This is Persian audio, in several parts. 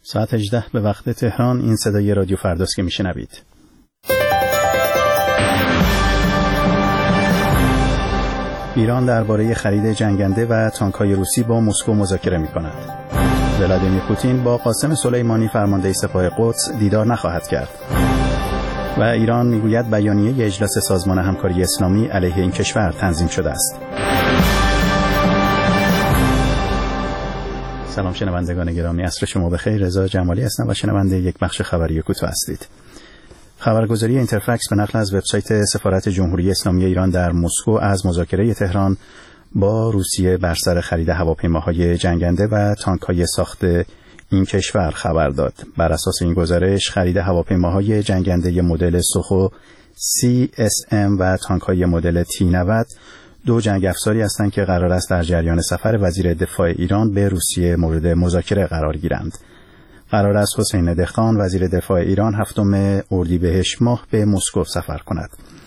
ساعت 18 به وقت تهران. این صدای رادیو فرداست که میشنوید. ایران درباره خرید جنگنده و تانک‌های روسی با مسکو مذاکره می‌کند. ولادیمیر پوتین با قاسم سلیمانی فرمانده سپاه قدس دیدار نخواهد کرد. و ایران میگوید بیانیه اجلاس سازمان همکاری اسلامی علیه این کشور تنظیم شده است. سلام شنوندگان گرامی، عصر شما بخیر. رضا جمالی هستم و شنونده یک بخش خبری کوتاه هستید. خبرگزاری اینترفکس به نقل از وبسایت سفارت جمهوری اسلامی ایران در مسکو از مذاکره تهران با روسیه بر سر خرید هواپیماهای جنگنده و تانک‌های ساخت این کشور خبر داد. بر اساس این گزارش خرید هواپیماهای جنگنده مدل سوخو CSM و تانک‌های مدل T90 دو جنگ افزاری هستند که قرار است در جریان سفر وزیر دفاع ایران به روسیه مورد مذاکره قرار گیرند. قرار است حسین دهقان وزیر دفاع ایران 7 اردیبهشت ماه به مسکو سفر کند.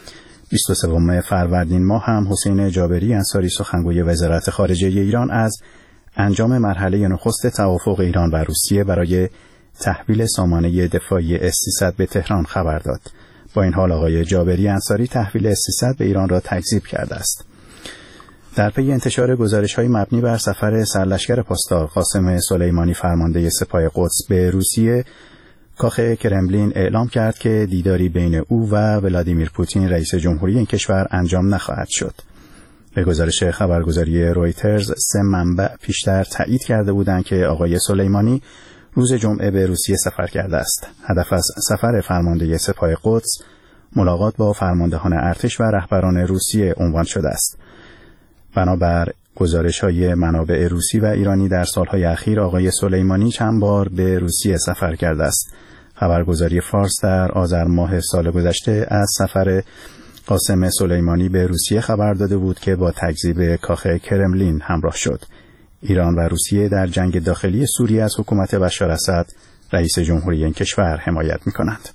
23 فروردین ماه هم حسین جابری انصاری سخنگوی وزارت خارجه ایران از انجام مرحله نخست توافق ایران و روسیه برای تحویل سامانه دفاعی S-300 به تهران خبر داد. با این حال آقای جابری انصاری تحویل S-300 به ایران را تکذیب کرده است. در پی انتشار گزارش‌های مبنی بر سفر سرلشکر پاسدار قاسم سلیمانی فرمانده سپاه قدس به روسیه، کاخ کرملین اعلام کرد که دیداری بین او و ولادیمیر پوتین رئیس جمهوری این کشور انجام نخواهد شد. به گزارش خبرگزاری رویترز 3 منبع پیشتر تایید کرده بودند که آقای سلیمانی روز جمعه به روسیه سفر کرده است. هدف از سفر فرمانده سپاه قدس ملاقات با فرماندهان ارتش و رهبران روسیه عنوان شده است. بنابر گزارش‌های منابع روسی و ایرانی در سالهای اخیر آقای سلیمانی چند بار به روسیه سفر کرده است. خبرگزاری فارس در آذر ماه سال گذشته از سفر قاسم سلیمانی به روسیه خبر داده بود که با تکذیب کاخ کرملین همراه شد. ایران و روسیه در جنگ داخلی سوریه از حکومت بشار اسد رئیس جمهوری این کشور حمایت می‌کنند.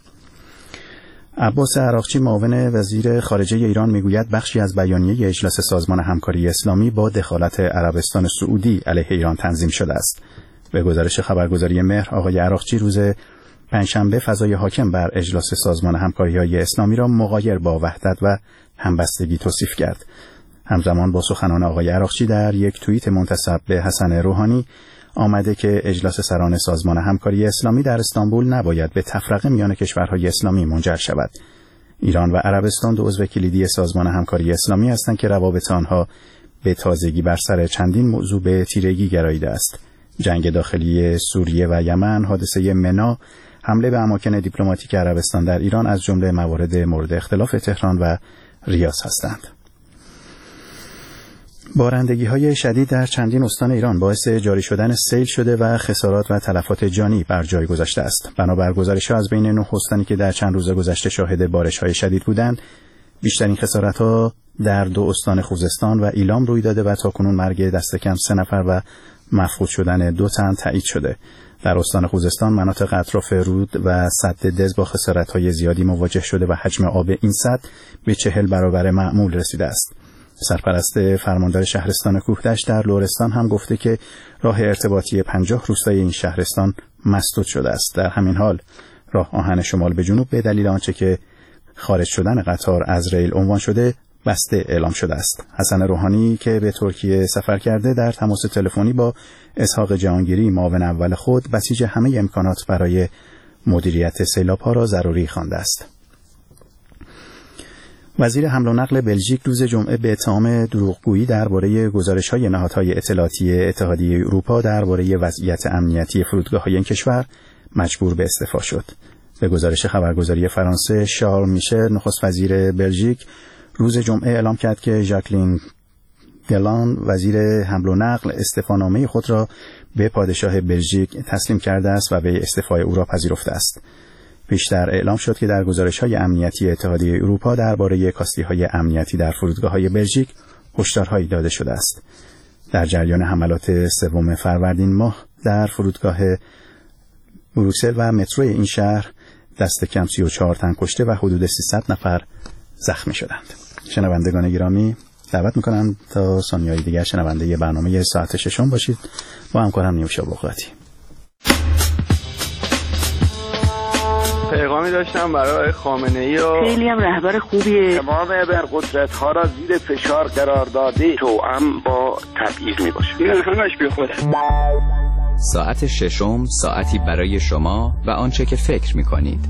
عباس عراقچی معاون وزیر خارجه ایران میگوید بخشی از بیانیه اجلاس سازمان همکاری اسلامی با دخالت عربستان سعودی علیه ایران تنظیم شده است. به گزارش خبرگزاری مهر، آقای عراقچی روز پنجشنبه فضای حاکم بر اجلاس سازمان همکاری‌های اسلامی را مغایر با وحدت و همبستگی توصیف کرد. همزمان با سخنان آقای عراقچی در یک توییت منتسب به حسن روحانی آمده که اجلاس سران سازمان همکاری اسلامی در استانبول نباید به تفرقه میان کشورهای اسلامی منجر شود. ایران و عربستان دو عضو کلیدی سازمان همکاری اسلامی هستند که روابط آنها به تازگی بر سر چندین موضوع به تیرگی گراییده است. جنگ داخلی سوریه و یمن، حادثه منا، حمله به اماکن دیپلماتیک عربستان در ایران از جمله موارد مورد اختلاف تهران و ریاض هستند. بارندگی‌های شدید در چندین استان ایران باعث جاری شدن سیل شده و خسارات و تلفات جانی بر جای گذاشته است. بنابر گزارش‌ها از بین 9 استانی که در چند روز گذشته شاهد بارش‌های شدید بودند، بیشترین خسارت‌ها در 2 استان خوزستان و ایلام روی داده و تاکنون مرگ دست کم 3 نفر و مفقود شدن 2 تن تایید شده. در استان خوزستان مناطق اطراف رود و سد دز با خسارت‌های زیادی مواجه شده و حجم آب این سد به 40 برابر معمول رسیده است. سرپرست فرماندار شهرستان کوهدشت در لرستان هم گفته که راه ارتباطی 50 روستای این شهرستان مسدود شده است. در همین حال راه آهن شمال به جنوب به دلیل آنچه که خارج شدن قطار از ریل عنوان شده بسته اعلام شده است. حسن روحانی که به ترکیه سفر کرده در تماس تلفنی با اسحاق جهانگیری معاون اول خود بسیج همه امکانات برای مدیریت سیلاب‌ها را ضروری خوانده است. وزیر حمل و نقل بلژیک روز جمعه به اتهام دروغگویی درباره گزارش‌های نهادهای اطلاعاتی اتحادیه اروپا درباره وضعیت امنیتی فرودگاه‌های این کشور مجبور به استعفا شد. به گزارش خبرگزاری فرانسه، شارل میشل نخست وزیر بلژیک روز جمعه اعلام کرد که ژاکلین گلان وزیر حمل و نقل استعفانامه خود را به پادشاه بلژیک تسلیم کرده است و به استعفای او را پذیرفته است. پیشتر اعلام شد که در گزارش‌های امنیتی اتحادیه اروپا درباره کاستی‌های امنیتی در فرودگاه‌های بلژیک هشدارهایی داده شده است. در جریان حملات 3 فروردین ماه در فرودگاه بروکسل و مترو این شهر دست کم 34 تن کشته و حدود 300 نفر زخمی شدند. شنوندگان گرامی، دعوت می‌کنم تا ثانیه‌های دیگر شنونده برنامه ساعت 6 باشید با همکارم نیوشا بغراتی. پیغامی داشتم برای خامنه‌ای و خیلی هم رهبر خوبیه. تمام ابرقدرت‌ها را زیر فشار قرار داده، توأم با تبعیض میباشه. این همش بیخوده. ساعت ششم، ساعتی برای شما و آنچه که فکر می‌کنید.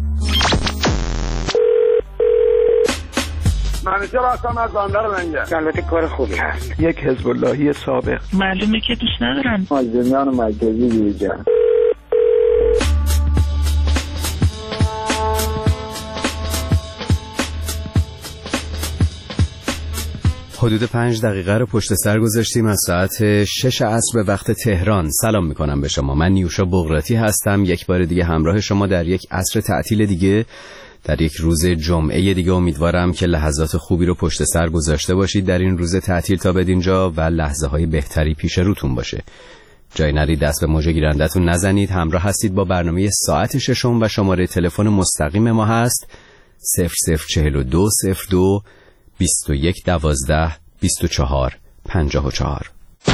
من چرا هستم از بندر لنگه؟ البته کار خوبی هست. یک حزب اللهی سابق. معلومه که دوست ندارم. مازندران مرکزی دیجا. حدود 5 دقیقه رو پشت سر گذاشتیم از ساعت 6 عصر به وقت تهران. سلام میکنم به شما. من نیوشا بغراتی هستم. یک بار دیگه همراه شما در یک عصر تعطیل دیگه، در یک روز جمعه دیگه. امیدوارم که لحظات خوبی رو پشت سر گذاشته باشید در این روز تعطیل تا بدینجا و لحظه های بهتری پیش روتون باشه. جای نرید، دست به موج گیرندتون نزنید. همراه هستید با برنامه ساعت ششم و شماره تلفن مستقیم ما هست 0042 02 21 12 24 54.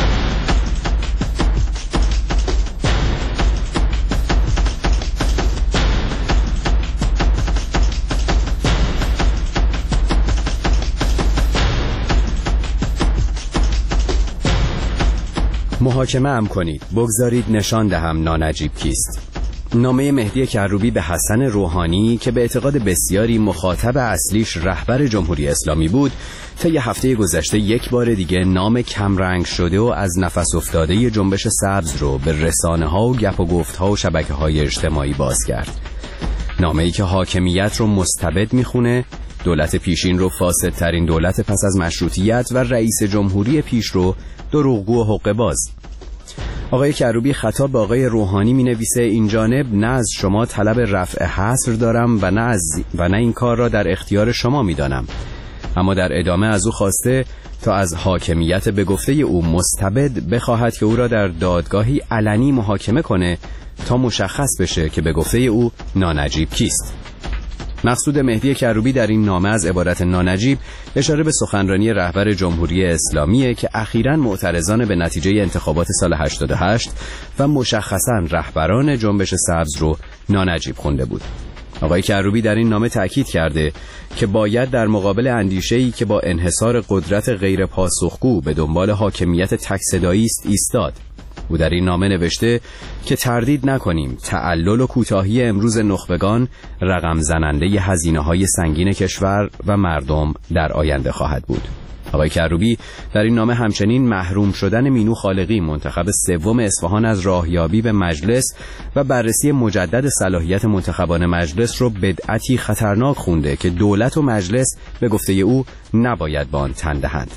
محاکمه ام کنید، بگذارید نشان دهم نانجیب کیست. نامه مهدی کروبی به حسن روحانی که به اعتقاد بسیاری مخاطب اصلیش رهبر جمهوری اسلامی بود، طی هفته گذشته یک بار دیگه نام کمرنگ شده و از نفس افتاده جنبش سبز رو به رسانه‌ها و گپ و گفت‌ها و شبکه‌های اجتماعی باز کرد. نامه‌ای که حاکمیت رو مستبد میخونه، دولت پیشین رو فاسدترین دولت پس از مشروطیت و رئیس جمهوری پیش رو دروغگو و حقه باز. آقای کروبی خطاب به آقای روحانی می نویسه این جانب نه از شما طلب رفع حصر دارم و نه این کار را در اختیار شما می دانم. اما در ادامه از او خواسته تا از حاکمیت به گفته او مستبد بخواهد که او را در دادگاهی علنی محاکمه کنه تا مشخص بشه که به گفته او نانجیب کیست. مقصود مهدی کروبی در این نامه از عبارت نانجیب اشاره به سخنرانی رهبر جمهوری اسلامیه که اخیراً معترضان به نتیجه انتخابات سال 88 و مشخصاً رهبران جنبش سبز رو نانجیب خونده بود. آقای کروبی در این نامه تأکید کرده که باید در مقابل اندیشه‌ای که با انحصار قدرت غیر پاسخگو به دنبال حاکمیت تک صدایی است ایستاد. او در این نامه نوشته که تردید نکنیم تعلل و کوتاهی امروز نخبگان رقم زننده هزینه‌های سنگین کشور و مردم در آینده خواهد بود. آقای کروبی در این نامه همچنین محروم شدن مینو خالقی منتخب سوم اصفهان از راهیابی به مجلس و بررسی مجدد صلاحیت منتخبان مجلس رو بدعتی خطرناک خونده که دولت و مجلس به گفته او نباید به آن تن دهند.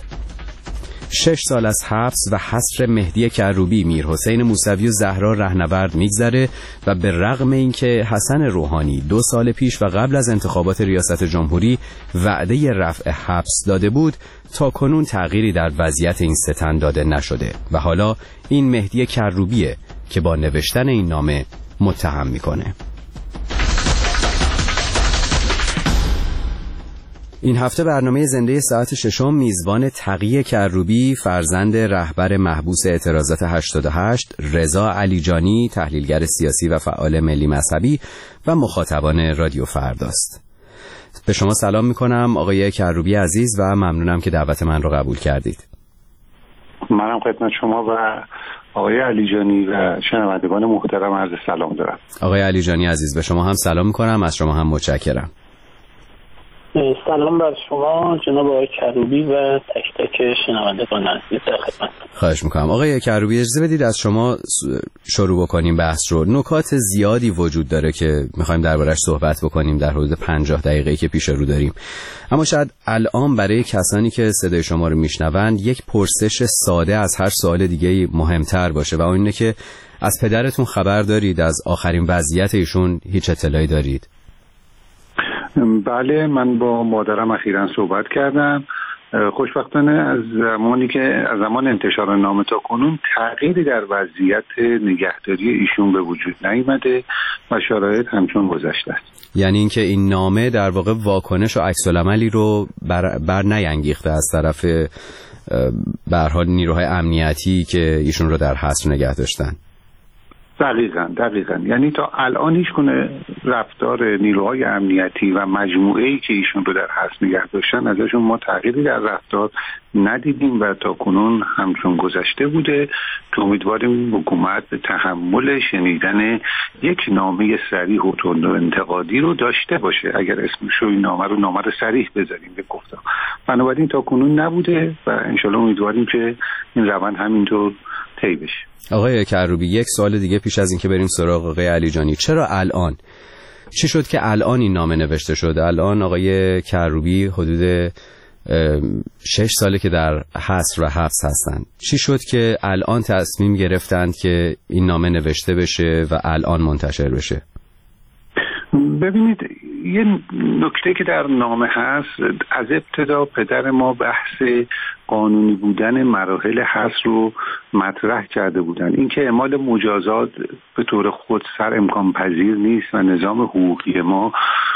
6 سال از حبس و حصر مهدی کروبی، میرحسین موسوی و زهرا رهنورد میگذره و به رغم اینکه حسن روحانی 2 سال پیش و قبل از انتخابات ریاست جمهوری وعده رفع حبس داده بود، تا کنون تغییری در وضعیت این ستن داده نشده و حالا این مهدی کروبیه که با نوشتن این نامه متهم میکنه. این هفته برنامه زنده ساعت ششم میزبان تقی کروبی، فرزند رهبر محبوس اعتراضات 88 رضا علیجانی، تحلیلگر سیاسی و فعال ملی مذهبی و مخاطبان رادیو فرداست. به شما سلام میکنم آقای کروبی عزیز و ممنونم که دعوت من رو قبول کردید. منم خدمت شما و آقای علیجانی و شنوندگان محترم عرض سلام دارم. آقای علیجانی عزیز به شما هم سلام میکنم، از شما هم متشکرم. سلام بر شما جناب آقای کروبی و تک تک شنوندگان عزیز در خدمت. خواهش میکنم. آقای کروبی اجازه بدید از شما شروع بکنیم بحث رو. نکات زیادی وجود داره که میخوایم دربارش صحبت بکنیم در حدود 50 دقیقه‌ای که پیش رو داریم، اما شاید الان برای کسانی که صدای شما رو میشنوند یک پرسش ساده از هر سوال دیگه مهمتر باشه و اون اینه که از پدرتون خبر دارید؟ از آخرین وضعیت ایشون هیچ اطلاعی دارید؟ بله، من با مادرم اخیراً صحبت کردم. خوشبختانه از زمان انتشار نامه تا کنون تغییری در وضعیت نگهداری ایشون به وجود نیامده و شرایط همچون گذشته است. یعنی اینکه این نامه در واقع واکنش و عکس‌العملی رو بر نیانگیخته از طرف به هر حال نیروهای امنیتی که ایشون رو در حصر نگه داشتن. دقیقاً یعنی تا الان هیچ گونه رفتار نیروهای امنیتی و مجموعه‌ای که ایشون رو در حبس نگه داشتن ازشون ما تغییری در رفتار ندیدیم و تا کنون همچون گذشته بوده که امیدواریم حکومت به تحمل شنیدن یک نامه صریح و تند و انتقادی رو داشته باشه، اگر اسمش رو این نامه رو صریح بذاریم به گفتم. بنابراین تا کنون نبوده و انشالله امیدواریم که این روند همینطور طی بشه. آقای کروبی، یک سوال دیگه پیش از این که بریم سراغ آقای علیجانی، چرا الان؟ چی شد که الان این نامه نوشته شده؟ الان آقای کروبی حدود 6 ساله که در حصر و حبس هستند. چی شد که الان تصمیم گرفتند که این نامه نوشته بشه و الان منتشر بشه؟ ببینید، یه نکته که در نامه هست، از ابتدا پدر ما بحث قانونی بودن مراحل حبس رو مطرح کرده بودن، اینکه اعمال مجازات به طور خودسر امکان پذیر نیست و نظام حقوقی ما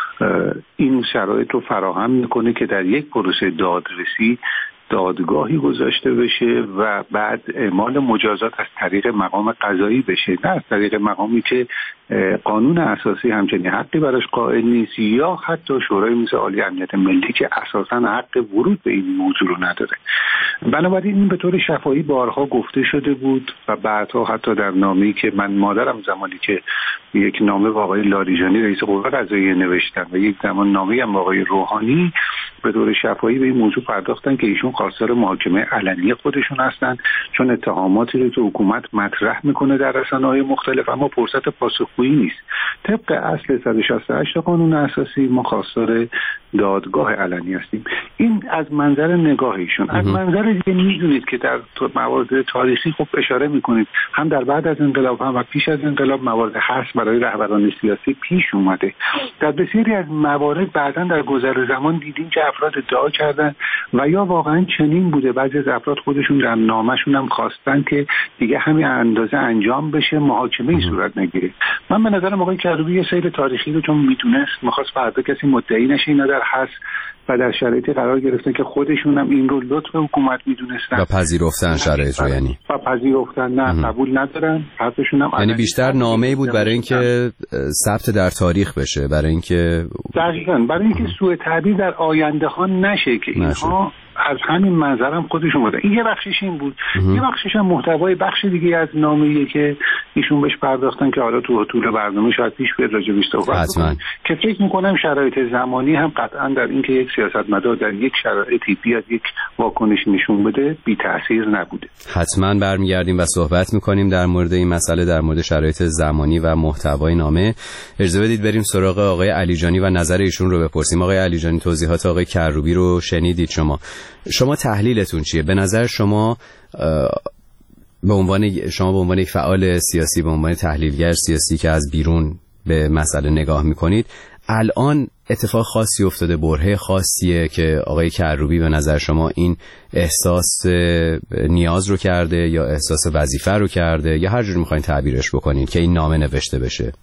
این شرایط رو فراهم میکنه که در یک پروسه دادرسی دادگاهی گذاشته بشه و بعد اعمال مجازات از طریق مقام قضایی بشه، نه از طریق مقامی که قانون اساسی همچنین حقی براش قائل نیست یا حتی شورای مثل عالی امنیت ملی که اساساً حق ورود به این موضوع رو نداره. بنابراین این به طور شفاهی بارها گفته شده بود و بعدها حتی در نامه‌ای که من مادرم زمانی که یک نامه با آقای لاریجانی رئیس قوه قضاییه نوشتن و یک زمان نامه‌ای هم با آقای روحانی به طور شفاهی به این موضوع پرداختن که ایشون خواستار محاکمه علنی خودشون هستن، چون اتهاماتی رو که حکومت مطرح میکنه در رسانه‌های مختلف اما فرصت پاسخگویی نیست. طبق اصل 168 قانون اساسی ما خواستار دادگاه علنی هستیم. این از منظر نگاه ایشون. از منظر دیگه میدونید که در موارد تاریخی خوب اشاره میکنید، هم در بعد از انقلاب هم و پیش از انقلاب موارد حبس برای رهبران سیاسی پیش اومده. در بسیاری از موارد بعداً در گذر زمان دیدیم که افراد ادعا کردن و یا واقعا چنین بوده، بعضی از افراد خودشون در نامه‌شون هم خواستن که دیگه همین اندازه انجام بشه، محاکمه‌ای صورت نگیره. من به نظرم آقای کروبی یه سیر تاریخی رو چون میدونست می‌خواست فردا کسی مدعی نشه اینا در حبس و در شرایطی قرار گرفتن که خودشون هم این رو لطف حکومت میدونستن و پذیرفتن شرایط رو، یعنی و پذیرفتن، نه قبول ندارن، حرفشون هم یعنی بیشتر نامه‌ای بود برای اینکه ثبت در تاریخ بشه، برای اینکه دقیقاً برای اینکه سوء تعبیر در آینده ها نشه که اینها از همین منظرم خودشون بودن. این یه بخشش این بود. یه بخشش هم محتوای بخش دیگه از نامه‌ایه که ایشون بهش پرداختن که حالا تو طول برنامه شاید پیش بیاد راجع بهش صحبت کنیم که فکر می‌کنم شرایط زمانی هم قطعاً در اینکه یک سیاستمدار در یک شرایطی بیاد یک واکنش نشون بده بی تأثیر نبوده. حتماً برمیگردیم و صحبت می‌کنیم در مورد این مسئله، در مورد شرایط زمانی و محتوای نامه. اجازه بدید بریم سراغ آقای علیجانی و نظر ایشون رو بپرسیم. آقای علیجانی، توضیحات آقای کروبی رو شنیدید. شما تحلیلتون چیه؟ به نظر شما به عنوان یک فعال سیاسی، به عنوان تحلیلگر سیاسی که از بیرون به مسئله نگاه میکنید، الان اتفاق خاصی افتاده، برهه خاصیه که آقای کروبی به نظر شما این احساس نیاز رو کرده یا احساس وظیفه رو کرده یا هر جوری میخواین تعبیرش بکنید که این نامه نوشته بشه؟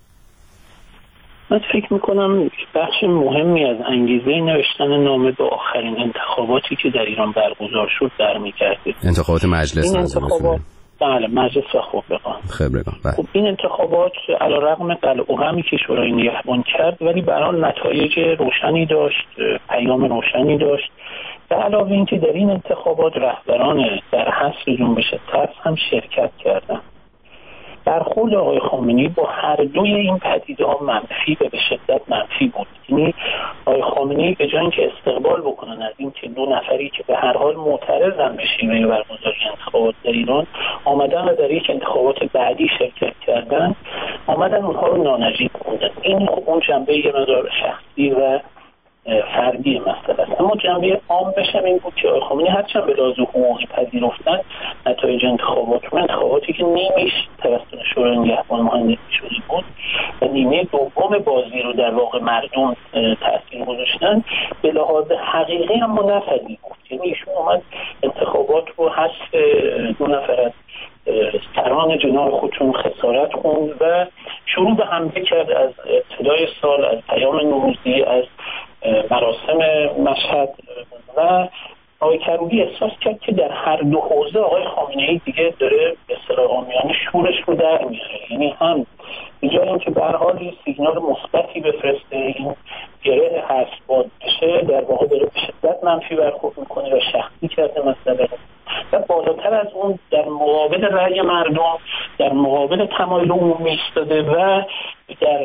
من فکر میکنم بخش مهمی از انگیزه نوشتن نامه به آخرین انتخاباتی که در ایران برگزار شد برمیگرده. انتخابات مجلس. این انتخابات بله، مجلس و خبرگان. خب این انتخابات علیرغم قلع و همی که شورای نگهبان کرد ولی برای نتایج روشنی داشت، پیام روشنی داشت. به علاوه اینکه در این انتخابات رهبران در حصر جنبش ترس هم شرکت کردند. برخورد آقای خامنه‌ای با هر دوی این پدیده‌ها منفی و به شدت منفی بود. یعنی آقای خامنه‌ای به جای اینکه استقبال بکنن از این که دو نفری که به هر حال معترضن به شیوه برگزاری انتخابات در ایران آمدن و در یک انتخابات بعدی شرکت کردن، آمدن اونها رو نانجیب خوندن. این اون جنبه یه مقدار شخصی و فردی مسئله است. اما جنبه عام بشم این بود که آقای خامنه‌ای هرچند به لحاظ حقوقی پذیرفتن نتایج انتخاباتی که نیمه‌اش توسط شورای نگهبان مهندسی شده بود و نیمه دوم بازی رو در واقع مردم تأثیر گذاشتن، به لحاظ حقیقی هم منفذی بود. یعنی ایشون اومد انتخابات رو حذف دو نفر از سران جناح خودشون خسارت خوند و شروع به حمله کرد از ابتدای سال، از پیام نوروزی، از مراسم مشهد و آقای کروبی احساس کرد که در هر دو حوزه آقای خامنه‌ای دیگه داره به اصطلاح عامیانه شورش رو در میاره. یعنی هم به جای اینکه به هر حال یه سیگنال مثبتی بفرسته، این گره حذف باد بشه، در واقع داره به شدت منفی برخورد میکنه و شخصی کرده مسئله رو و بالاتر از اون در مقابل رأی مردم، در مقابل تمایل عمومی ایستاده و در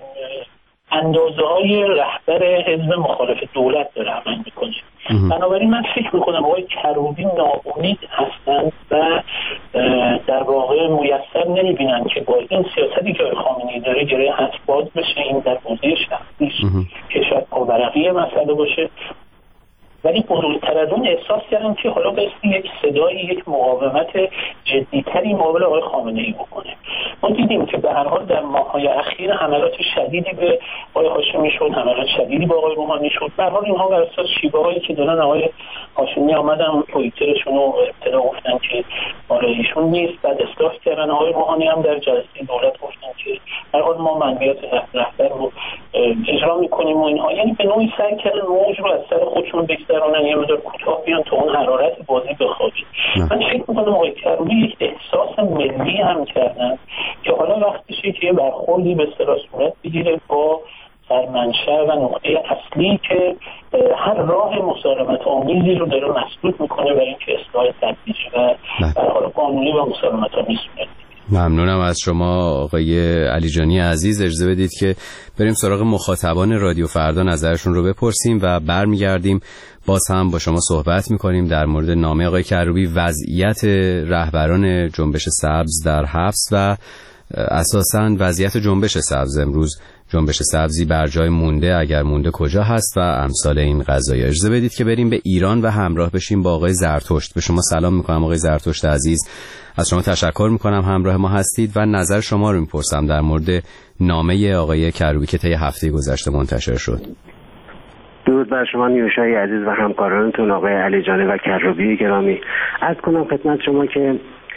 اندازه های رهبر حزب مخالف دولت داره عمل میکنه. بنابراین من فکر میکنم آقای کروبی ناامید هستند و در واقع میسر نمیبینن که با این سیاستی که خامنه‌ای داره گره حذف باز بشه، این در حوزه شخصیش که شاید پاورقی مسئله باشه. ولی بزرگتر از اون احساس کردم که حالا بایستی یک صدایی، یک مقاومت جدیتری مقابل آقای خامنه‌ای بکنه. ما دیدیم که به هر حال در ماه‌های اخیر حملات شدیدی به آقای هاشمی شد، حملات شدیدی به آقای روحانی شد. به هر حال اینها بر اساس شیوه‌هایی که دارن آقای هاشمی آمدن توییترشون رو ابتدا گفتن که آره ایشون نیست، بعد اصلاح کردن. آقای روحانی هم در جلسه دولت گفتن که به هر حال ما منویات رهبر رو اجرا می‌کنیم و اینها، یعنی به نوعی سعی کردن موج رو از سر خودشون بگذرونن، یه مقدار کوتاه بیان تا اون حرارت بازی بخواد. من فکر می‌کنم آقای کروبی یک احساس ملی هم کردن که حالا وقتشه که یه برخوردی به اصطلاح صورت بگیره با سرمنشأ و نقطه اصلی که هر راه مسالمت آمیزی رو داره مسدود میکنه برای اینکه اصلاح تدریجی و در حال قانونی و مسالمت آمیز میکنه. ممنونم از شما آقای علیجانی عزیز. اجازه بدید که بریم سراغ مخاطبان رادیو فردا نظرشون رو بپرسیم و برمیگردیم باز هم با شما صحبت میکنیم در مورد نامه آقای کروبی، وضعیت رهبران جنبش سبز در حبس و اساساً وضعیت جنبش سبز امروز. جنبش سبزی بر جای مونده، اگر مونده کجا هست و امثال این قضایا. اجازه بدید که بریم به ایران و همراه بشیم با آقای زرتشت. به شما سلام میکنم آقای زرتشت عزیز، از شما تشکر میکنم همراه ما هستید و نظر شما رو میپرسم در مورد نامه آقای کروبی که طی هفته گذشته منتشر شد. درود بر شما نیوشای عزیز و همکارانتون آقای علیجانی و کروبی گرامی. عرض کنم خدمت شما که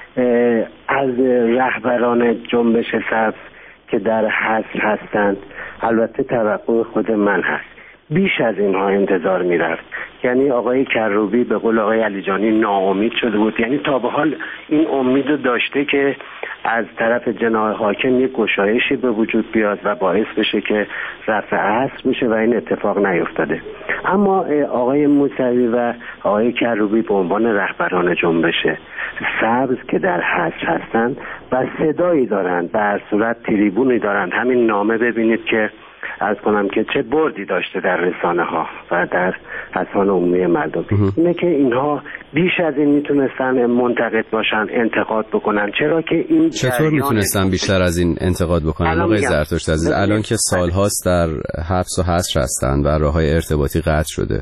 از رهبران جنبش سبز که در حصر هستند البته توقع خود من هست، بیش از اینها انتظار میرفت. یعنی آقای کروبی به قول آقای علیجانی ناامید شده بود، یعنی تا به حال این امید رو داشته که از طرف جناح حاکم یک گشایشی به وجود بیاد و باعث بشه که رفع حصر میشه و این اتفاق نیفتاده. اما آقای موسوی و آقای کروبی به عنوان رهبران جنبش سبز که در حصر هستند و صدایی دارند، در صورت تریبونی دارند، همین نامه ببینید که عرض کنم که چه بردی داشته در رسانه ها و در اذهان عمومی مردم. اینه که اینها بیش از این میتونستن منتقد باشن، انتقاد بکنن. چرا که این چطور میتونستن بیشتر از این انتقاد بکنن آقای زرتشت عزیز؟ الان که سالهاست در حبس و حصر هستن و راههای ارتباطی قطع شده.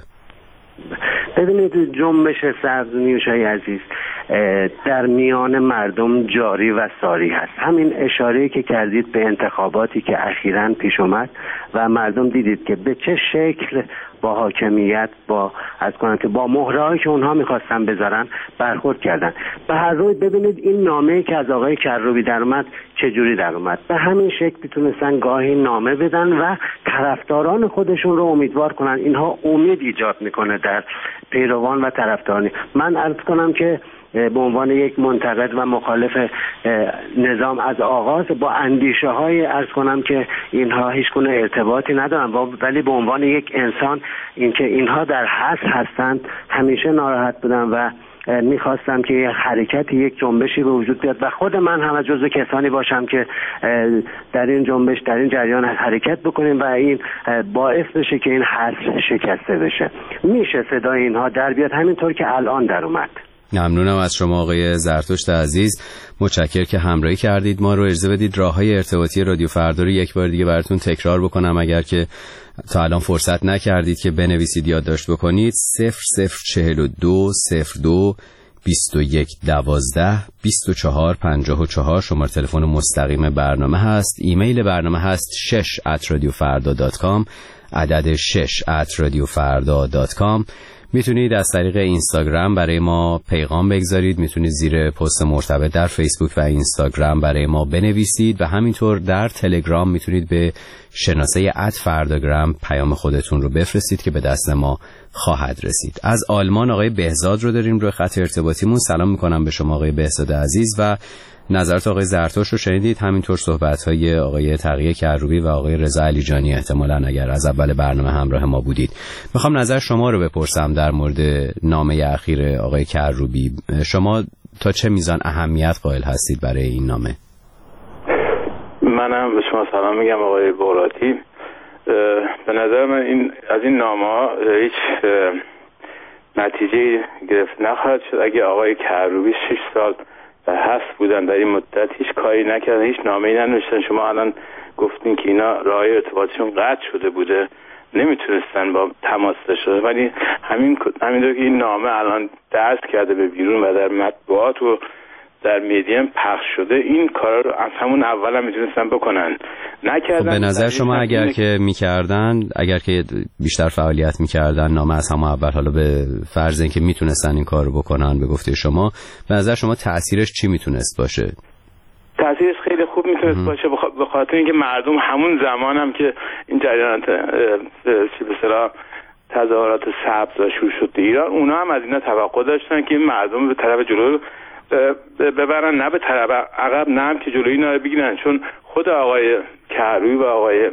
ببینید جنبش سبز نیوشای عزیز در میان مردم جاری و ساری هست. همین اشاره‌ای که کردید به انتخاباتی که اخیراً پیش اومد و مردم دیدید که به چه شکل با حاکمیت، با از کنم که با مهرهایی که اونها میخواستن بذارن برخورد کردن. به هر روی ببینید این نامه‌ای که از آقای کروبی در اومد چجوری در اومد. به همین شکل میتونستن گاهی نامه بدن و طرفداران خودشون رو امیدوار کنن. اینها امید ایجاد میکنه در پیروان و طرفداران. من عرض کنم که به عنوان یک منتقد و مخالف نظام از آغاز با اندیشه های عرض کنم که اینها هیچ گونه ارتباطی ندارن، ولی به عنوان یک انسان اینکه اینها در حصر هستند همیشه ناراحت بودم و میخواستم که یک حرکتی، یک جنبشی به وجود بیاد و خود من هم از جزو کسانی باشم که در این جنبش، در این جریان حرکت بکنیم و این باعث بشه که این حصر شکسته بشه. میشه صدای اینها در بیاد همینطور که الان در اومد. ممنونم از شما آقای زرتشت عزیز، متشکرم که همراهی کردید ما رو. اجازه بدید راههای ارتباطی رادیو فردا رو یک بار دیگه براتون تکرار بکنم اگر که تا الان فرصت نکردید که بنویسید یادداشت بکنید. 0042 02 21 12 24 54 شماره تلفن مستقیم برنامه هست. ایمیل برنامه هست 6@radiofarda.com، عدد 6@radiofarda.com. میتونید از طریق اینستاگرام برای ما پیغام بگذارید، میتونید زیر پست مرتبط در فیسبوک و اینستاگرام برای ما بنویسید و همینطور در تلگرام میتونید به شناسه @فرداگرام پیام خودتون رو بفرستید که به دست ما خواهد رسید. از آلمان آقای بهزاد رو داریم روی خط ارتباطیمون. سلام میکنم به شما آقای بهزاد عزیز و نظرات آقای زرتشت رو شنیدید، همینطور صحبت‌های آقای تقی کروبی و آقای رضا علیجانی احتمالاً اگر از اول برنامه همراه ما بودید. میخوام نظر شما رو بپرسم در مورد نامه اخیر آقای کروبی. شما تا چه میزان اهمیت قائل هستید برای این نامه؟ منم به شما سلام میگم آقای بغراتی. به نظر من از این نامه هیچ نتیجه گرفت نخواهد شد اگه آقای کروبی 6 سال در حبس بودن، در این مدت هیچ کاری نکردن، هیچ نامه‌ای ننوشتن. شما الان گفتین که اینا راه ارتباطشون قطع شده بوده، نمیتونستن با تماس داشته، ولی همینطور که این نامه الان درس کرده به بیرون و در مطبوعات و در میدیم پخش شده، این کارا رو از همون اول هم میتونستن بکنن، نکردن. به نظر شما اگر که میکردن، اگر که بیشتر فعالیت میکردن، نامه از همون اول، حالا به فرض اینکه میتونستن این کار رو بکنن به گفته شما، به نظر شما تأثیرش چی میتونست باشه؟ تأثیرش خیلی خوب میتونست باشه، به خاطر اینکه مردم همون زمان هم که این جریانات به اصطلاح تظاهرات سبز شروع شد ایران، اونا هم از اینا توقع داشتن که این مردم به طرف جلو ببرن، نه به طرف عقب، نه هم که جلوی اینا رو بگیرن. چون خود آقای کروبی و آقای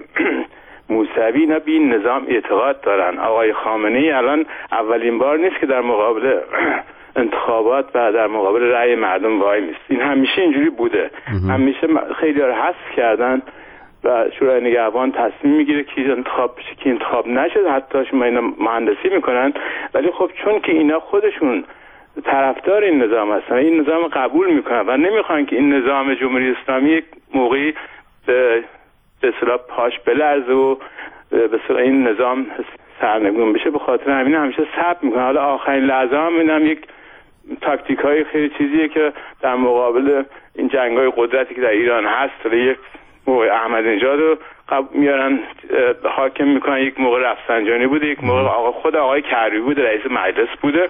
موسوی اینا به این نظام اعتقاد دارن. آقای خامنه‌ای الان اولین بار نیست که در مقابل انتخابات و در مقابل رأی مردم وای میست. این همیشه اینجوری بوده. همیشه خیلی ها حذف کردن و شورای نگهبان تصمیم میگیره که انتخاب بشه، که انتخاب نشد. حتی شما اینا مهندسی میکنن، ولی خب چون که اینا خودشون طرفدار این نظام هستن، این نظام قبول میکنن و نمیخوان که این نظام جمهوری اسلامی یک موقعی به اصطلاح پاش بلرزه و به اصطلاح این نظام سرنگون بشه. به خاطر همین همیشه صبر میکنن. حالا آخرین لحظه هم اینم یک تاکتیک های خیلی چیزیه که در مقابل این جنگ‌های قدرتی که در ایران هست، یک موقع احمدی نژاد رو میارن حاکم میکنن، یک موقع رفسنجانی بوده، یک موقع خود آقای کروبی بوده، رئیس مجلس بوده.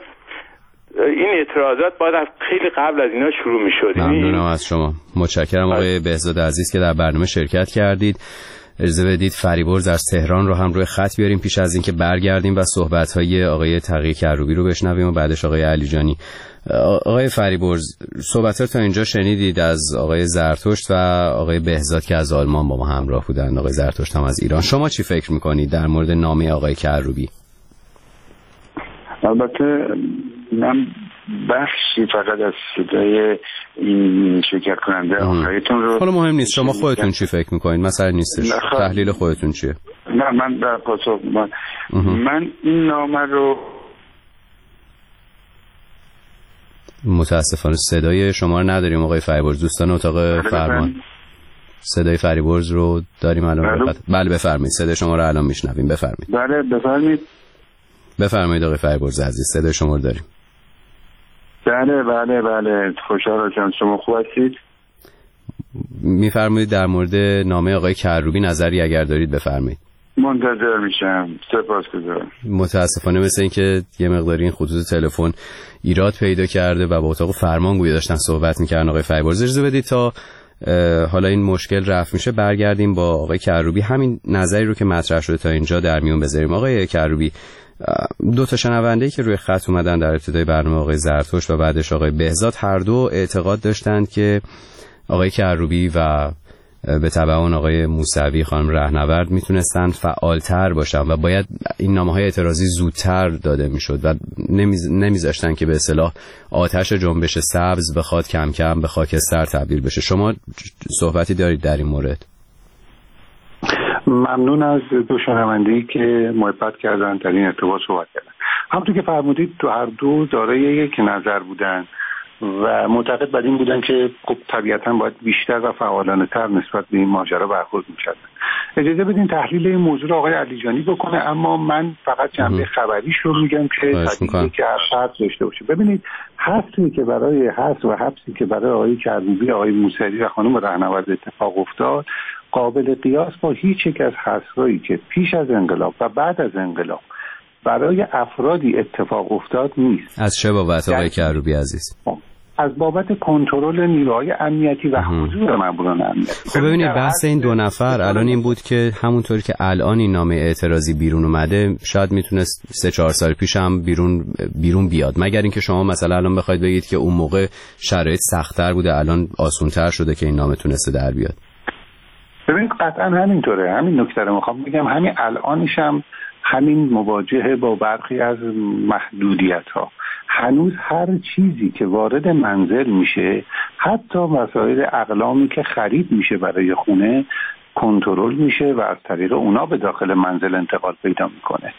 این اعتراضات باید خیلی قبل از اینا شروع میشد. ممنونم از شما. متشکرم آقای بهزاد عزیز که در برنامه شرکت کردید. اجازه بدید فریبرز از تهران رو هم روی خط بیاریم پیش از اینکه برگردیم و صحبت‌های آقای تقی کروبی رو بشنویم و بعدش آقای علیجانی. آقای فریبرز، صحبت‌ها تا اینجا شنیدید از آقای زرتشت و آقای بهزاد که از آلمان با ما همراه بودند، آقای زرتشت هم از ایران. شما چی فکر می‌کنید در مورد نامه آقای کروبی؟ البته من بخشی فقط از صدای این شرکت کننده آقایتون رو، حالا مهم نیست شما خودتون چی فکر میکنید، مثلا نیستش، تحلیل خودتون چیه؟ نه من در پاسخ من این نامه رو متاسفانه صدای شما رو نداریم آقای فریبرز. دوستان اتاق فرمان صدای فریبرز رو داریم الان؟ بله بفرمایید، صدای شما رو الان میشنویم، بفرمایید. بله بفرمایید. بفرمایید آقای فریبرز عزیز، صدای شما رو داریم. بله خوشحال شدم. شما خوب هستید؟ میفرمایید در مورد نامه آقای کروبی نظری اگر دارید بفرمایید. منتظر میشم. سپاسگزارم. متاسفانه مثل این که یه مقداری این خطوط تلفن ایراد پیدا کرده و با اتاق فرمانگویی داشتن صحبت میکردن آقای فریبرز. اجازه بدید تا حالا این مشکل رفع میشه برگردیم با آقای کروبی، همین نظری رو که مطرح شده تا اینجا در میون بذاریم. آقای کروبی، دو تا شنونده‌ای که روی خط اومدن در ابتدای برنامه، آقای زرتشت و بعدش آقای بهزاد، هر دو اعتقاد داشتند که آقای کروبی و به تبع اون آقای موسوی، خانم رهنورد میتونستن فعالتر باشن و باید این نامه‌های اعتراضی زودتر داده میشد و نمیذاشتن که به اصطلاح آتش جنبش سبز بخواد کم کم به خاکستر تبدیل بشه. شما صحبتی دارید در این مورد؟ ممنون از دو شنونده‌ای که محبت کردن در این ارتباط صحبت کردن. همونطور که فرمودید تو هر دو دارای یک نظر بودن و معتقد بر این بودن که خب طبیعتاً باید بیشتر و فعالانه‌تر نسبت به این ماجرا برخورد می‌شدن. اجازه بدین تحلیل این موضوع رو آقای علیجانی بکنه، اما من فقط جنبه خبریش رو میگم که طبیعیه که حرف داشته باشه. ببینید حبسی که برای آقای کروبی، آقای موسوی و خانم رهنورد اتفاق افتاد قابل قیاس با هیچ یک از حبس‌هایی که پیش از انقلاب و بعد از انقلاب برای افرادی اتفاق افتاد نیست. از چه بابت آقای کروبی عزیز؟ از بابت کنترل نیروهای امنیتی و حضور ماموران امنیتی. خب ببینید بحث این دو نفر الان این بود که همونطور که الان این نامه اعتراضی بیرون اومده شاید میتونست 3-4 سال پیش هم بیرون بیاد، مگر اینکه شما مثلا الان بخواید بگید که اون موقع شرایط سخت‌تر بوده الان آسان‌تر شده که این نامه تونسته در بیاد. ببینید قطعا همینطوره. همین نکته رو میخوام بگم. همین الانش هم همین مواجهه با برخی از محدودیت‌ها، هنوز هر چیزی که وارد منزل میشه، حتی وسایل اقلامی که خرید میشه برای خونه، کنترل میشه و از طریق اونا به داخل منزل انتقال پیدا میکنه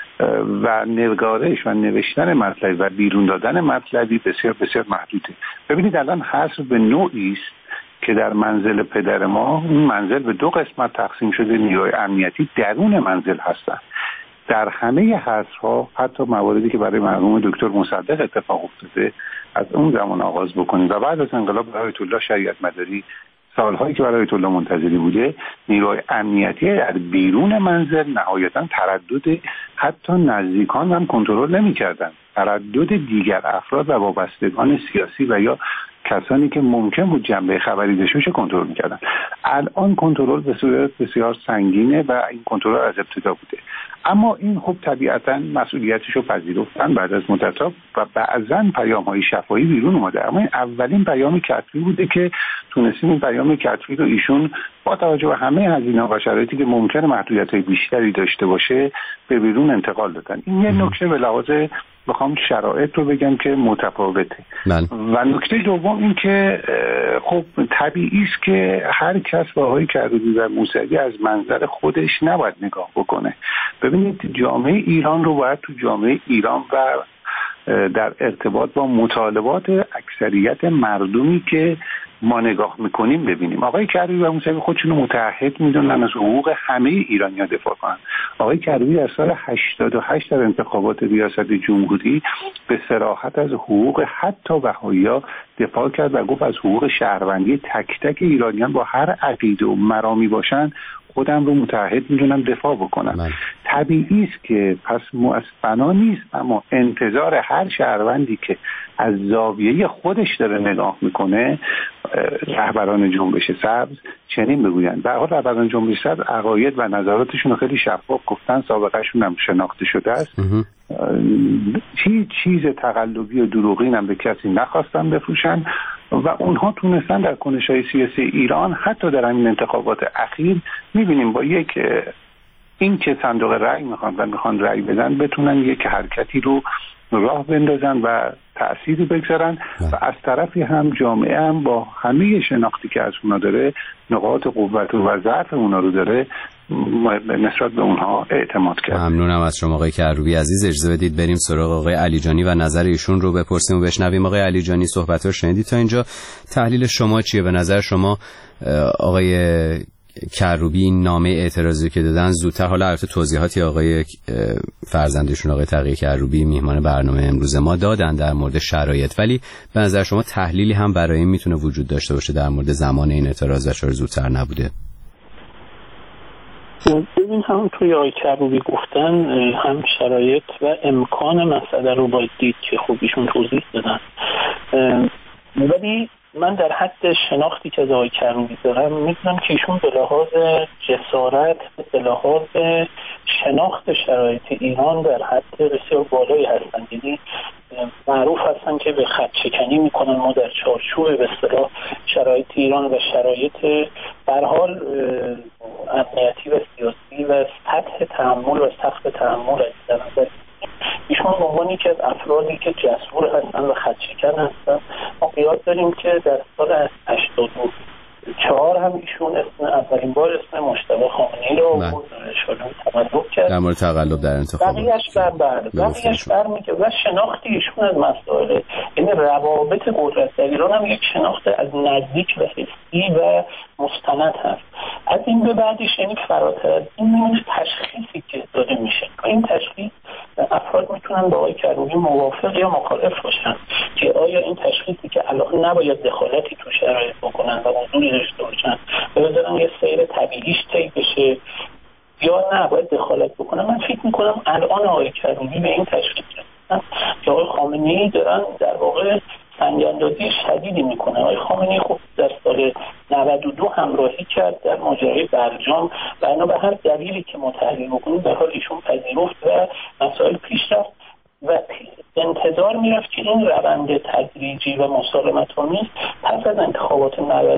و نگارش و نوشتن مطلبی و بیرون دادن مطلبی بسیار بسیار محدوده. ببینید الان حصر به نوعی است که در منزل پدر ما این منزل به 2 قسمت تقسیم شده، نیروی امنیتی درون منزل هستن. در همه حصرها، حتی مواردی که برای مرحوم دکتر مصدق اتفاق افتاده، از اون زمان آغاز بکنید و بعد از انقلاب آیت الله شریعت مداری، سالهایی که برای آیت الله منتظری بوده، نیروی امنیتی در بیرون منزل نهایتاً تردد حتی نزدیکان هم کنترل نمی‌کردند. تردد دیگر افراد و وابستگان سیاسی و یا کسانی که ممکن بود جنبه خبری داشته باشه کنترل می‌کردن. الان کنترل به صورت بسیار سنگینه و این کنترل از ابتدا بوده. اما این خب طبیعتاً مسئولیتش رو پذیرفتن بعد از مدت‌ها و بعضاً پیام‌های شفاهی بیرون اومده. اما این اولین پیام کتبی بوده که تونستیم این پیام کتبی رو ایشون با توجه به همه هزینه‌ها و شرایطی که ممکنه محدودیت‌های بیشتری داشته باشه به بیرون انتقال دادن. این یه نکته به لحاظ بخوام شرایط رو بگم که متفاوته. و نکته دوم این که خب طبیعی است که هر کس با آقای کروبی و موسوی از منظر خودش نباید نگاه بکنه. ببینید جامعه ایران رو باید تو جامعه ایران و در ارتباط با مطالبات اکثریت مردمی که ما نگاه میکنیم ببینیم. آقای کروبی و موسوی خودشون متعهد میدونن از حقوق همه ایرانی‌ها دفاع کنن. آقای کروبی از سال 88 در انتخابات ریاست جمهوری به صراحت از حقوق حتی بهائی‌ها دفاع کرد و گفت از حقوق شهروندی تک تک ایرانیان با هر عقیده و مرامی باشن خودم رو متعهد میدونم دفاع بکنم. طبیعی است که پس بنا نیست، اما انتظار هر شهروندی که از زاویه خودش داره نگاه میکنه، رهبران جنبش سبز چنین بگویند. به هر حال رهبران جنبش سبز عقاید و نظراتشون خیلی شفاف گفتن، سابقهشون هم شناخته شده است. چیز تقلبی و دروغین هم به کسی نخواستن بفروشن و اونها تونستن در کنش‌های سیاسی ایران حتی در این انتخابات اخیر می‌بینیم با یک این که صندوق رأی میخوان رأی بدن بتونن یک حرکتی رو راه بندازن و تأثیری بگذارن و از طرفی هم جامعه هم با همه شناختی که از اونا داره، نقاط قوت و ضعف اونا رو داره، نسبت به اونها اعتماد کرد. ممنونم از شما آقای کروبی عزیز. اجازه بدید بریم سراغ آقای علیجانی و نظر ایشون رو بپرسیم و بشنویم. آقای علیجانی صحبت رو شنیدید تا اینجا، تحلیل شما چیه؟ به نظر شما آقای کروبی این نامه اعتراضی که دادن زودتر، حالا البته توضیحاتی آقای فرزندشون آقای تقی کروبی میهمان برنامه امروز ما دادن در مورد شرایط، ولی به نظر شما تحلیلی هم برای این میتونه وجود داشته باشه در مورد زمان این اعتراض و چرا زودتر نبوده؟ ببین هم توی آقای کروبی گفتن هم شرایط و امکان مسئله رو باید دید که خب ایشون توضیح دادن، ولی من در حد شناختی که از آقای کروبی دارم میدونم که ایشون به لحاظ جسارت، به لحاظ شناخت شرایط ایران در حد بسیار بالایی هستند. یعنی معروف هستن که به خط شکنی میکنن. ما در چارچوب به اصطلاح شرایط ایران و شرایط به هر حال امنیتی و سیاسی و سطح تحمل و سقف تحمل در نظر ایشون به عنوانی که از افرادی که جسور هستن و خط شکن هستن، ما قیاد داریم که در سال 84 هم ایشون اولین بار اسم مجتبی خامنه‌ای رو آورد، شالون تقلب کرد، در مورد تقلب در انتخابات. بقیه‌اش برمیگه و شناخت ایشون از مسائل، یعنی روابط قدرت در ایران هم یک شناخت از نزدیک و حسی و مستند هست. از این به بعدش یعنی فراتر از این تشخیصی که داده میشه، این تشخیص افراد میتونن با آقای کروبی موافق یا مخالف باشن که آیا این تشخیصی که الان نباید دخالتی تو شرایط بکنن و حضوری داشته باشن و بذارن یه سیر طبیعیش طی بشه یا نه باید دخالت بکنن. من فکر میکنم الان آقای کروبی به این تشخیص رسیدن که آقای خامنه‌ای دارن در واقع سنگ‌اندازی شدیدی میکنه. آقای خامنه‌ای خب در سال 92 همراهی کرد در ماجرای برجام و اینا به هر دلیلی که ما تحلیل بکنیم به حال ایشون پذیرفت و مسائل پیش رفت و انتظار میرفت که این روند تدریجی و مسالمت‌آمیز پس از انتخابات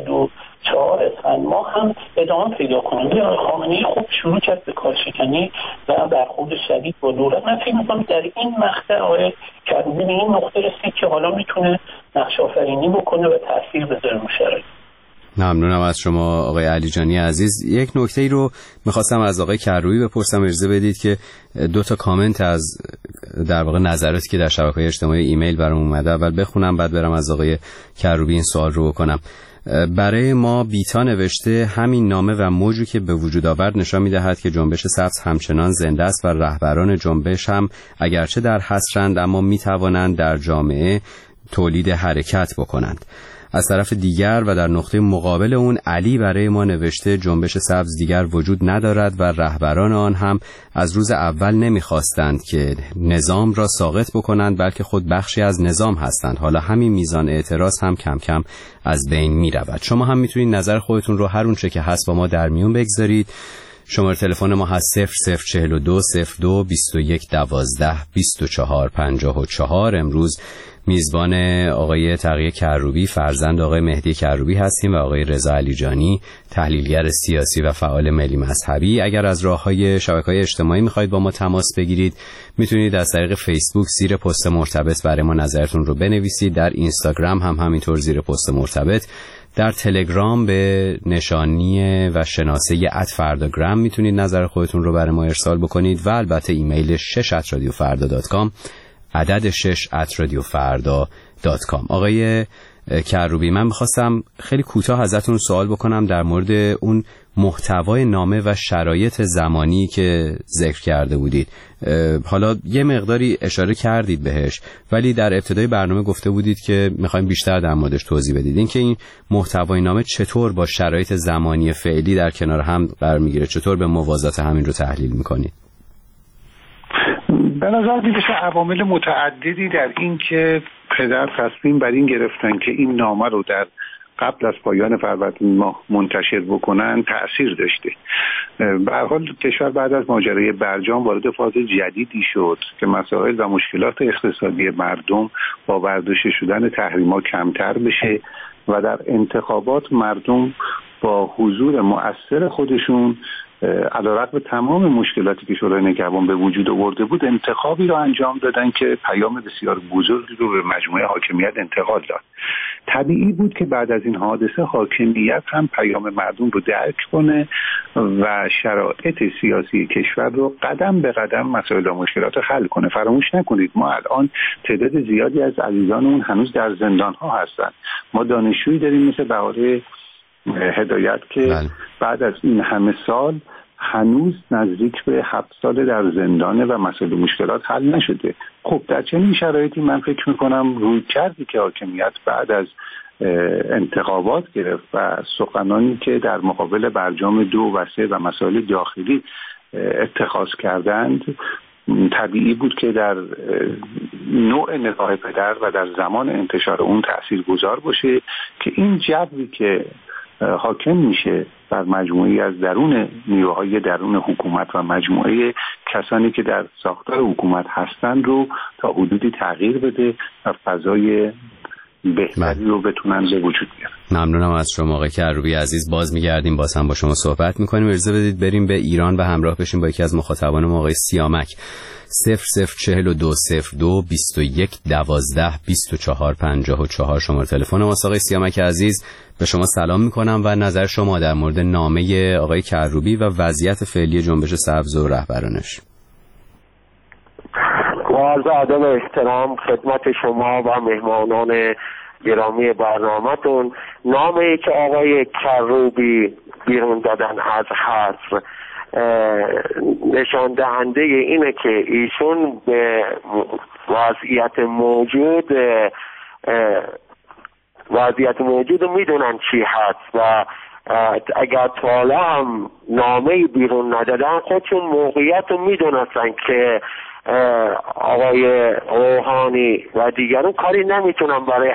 94 اسفند ماه هم ادامه پیدا کنه. آقای خامنه‌ای خوب شروع کرد به کارشکنی و برخورد شدید با دولت. من فکر می‌کنم در این مقطع آقای کروبی به این نقطه رسید که حالا میتونه نقش آفرینی بکنه و تاثیر بذاره رو شرایط. ممنونم از شما آقای علیجانی عزیز. یک نکته‌ای رو می‌خواستم از آقای کروبی بپرسم، اجازه بدید که 2 تا کامنت از در واقع نظراتی که در شبکه‌های اجتماعی ایمیل برام اومده اول بخونم بعد برم از آقای کروبی این سوال رو بکنم. برای ما بیتا نوشته همین نامه و موجی که به وجود آورد نشان می‌دهد که جنبش سبز همچنان زنده است و رهبران جنبش هم اگرچه در حصرند اما می‌توانند در جامعه تولید حرکت بکنند. از طرف دیگر و در نقطه مقابل اون علی برای ما نوشته جنبش سبز دیگر وجود ندارد و رهبران آن هم از روز اول نمیخواستند که نظام را ساقط بکنند بلکه خود بخشی از نظام هستند. حالا همین میزان اعتراض هم کم کم از بین میرود. شما هم میتونید نظر خودتون رو هر اونچه که هست با ما در میون بگذارید. شماره تلفن ما هست 0042 02 21 12 24 54. امروز میزبان آقای تقی کروبی فرزند آقای مهدی کروبی هستیم و آقای رضا علیجانی تحلیلگر سیاسی و فعال ملی مذهبی. اگر از راه‌های شبکه‌های اجتماعی می‌خواید با ما تماس بگیرید میتونید از طریق فیسبوک زیر پست مرتبط برای ما نظرتون رو بنویسید، در اینستاگرام هم همینطور زیر پست مرتبط، در تلگرام به نشانی و شناسه @فرداگرام میتونید نظر خودتون رو برای ما ارسال بکنید و البته ایمیل 6@radiofarda.com عدد 6@radiofarda.com. آقای کروبی، من میخواستم خیلی کوتاه ازتون سوال بکنم در مورد اون محتوای نامه و شرایط زمانی که ذکر کرده بودید. حالا یه مقداری اشاره کردید بهش ولی در ابتدای برنامه گفته بودید که میخوایم بیشتر در موردش توضیح بدید. اینکه این محتوای نامه چطور با شرایط زمانی فعلی در کنار هم قرار میگیره، چطور به موازات همین رو تحلیل میکنید؟ به نظر میرسه عوامل متعددی در این که پدر تصمیم بر این گرفتن که این نامه رو در قبل از پایان فروردین ماه منتشر بکنن تأثیر داشته. به هر حال کشور بعد از ماجرای برجام وارد فاز جدیدی شد که مسائل و مشکلات اقتصادی مردم با برداشته شدن تحریم‌ها کمتر بشه و در انتخابات مردم با حضور مؤثر خودشون علیرغم تمام مشکلاتی که شورای نگهبان به وجود آورده بود انتخابی را انجام دادن که پیام بسیار بزرگی رو به مجموعه حاکمیت انتقال داد. طبیعی بود که بعد از این حادثه حاکمیت هم پیام مردم رو درک کنه و شرایط سیاسی کشور رو قدم به قدم مسائل و مشکلات حل کنه. فراموش نکنید ما الان تعداد زیادی از عزیزانمون هنوز در زندان ها هستن. ما دانشجویی داریم مثل بهاره هدایت که بعد از این همه سال هنوز نزدیک به 7 سال در زندانه و مسائل مشکلات حل نشده. خب در چنین شرایطی من فکر میکنم روی کردی که حاکمیت بعد از انتخابات گرفت و سخنانی که در مقابل برجام 2 و 3 و مسائل داخلی اتخاذ کردند طبیعی بود که در نوع نگاه پدر و در زمان انتشار اون تاثیرگذار باشه که این جوی که حاکم میشه بر مجموعی از درون نیروهای درون حکومت و مجموعه کسانی که در ساختار حکومت هستند رو تا حدودی تغییر بده و فضای بهتری رو بتونن به وجود بیارن. ممنونم از شما آقای کروبی عزیز. باز میگردیم باز هم با شما صحبت میکنیم. اجازه بدید بریم به ایران و همراه بشیم با یکی از مخاطبان ما آقای سیامک. 0042 02 21 12 24 54 شماره تلفن ماست. آقای سیامک عزیز به شما سلام میکنم و نظر شما در مورد نامه آقای کروبی و وضعیت فعلی جنبش سبز و رهبرانش. عرض ادب و احترام خدمت شما و مهمانان گرامی برنامه‌تون. نامه‌ای که آقای کروبی بیرون دادن از حصر نشان دهنده اینه که ایشون به وضعیت موجود میدونن چی هست و اگر تا هم نامه‌ای بیرون ندادن خودشون موقعیت رو میدونستن که آقای روحانی و دیگران کاری نمیتونن برای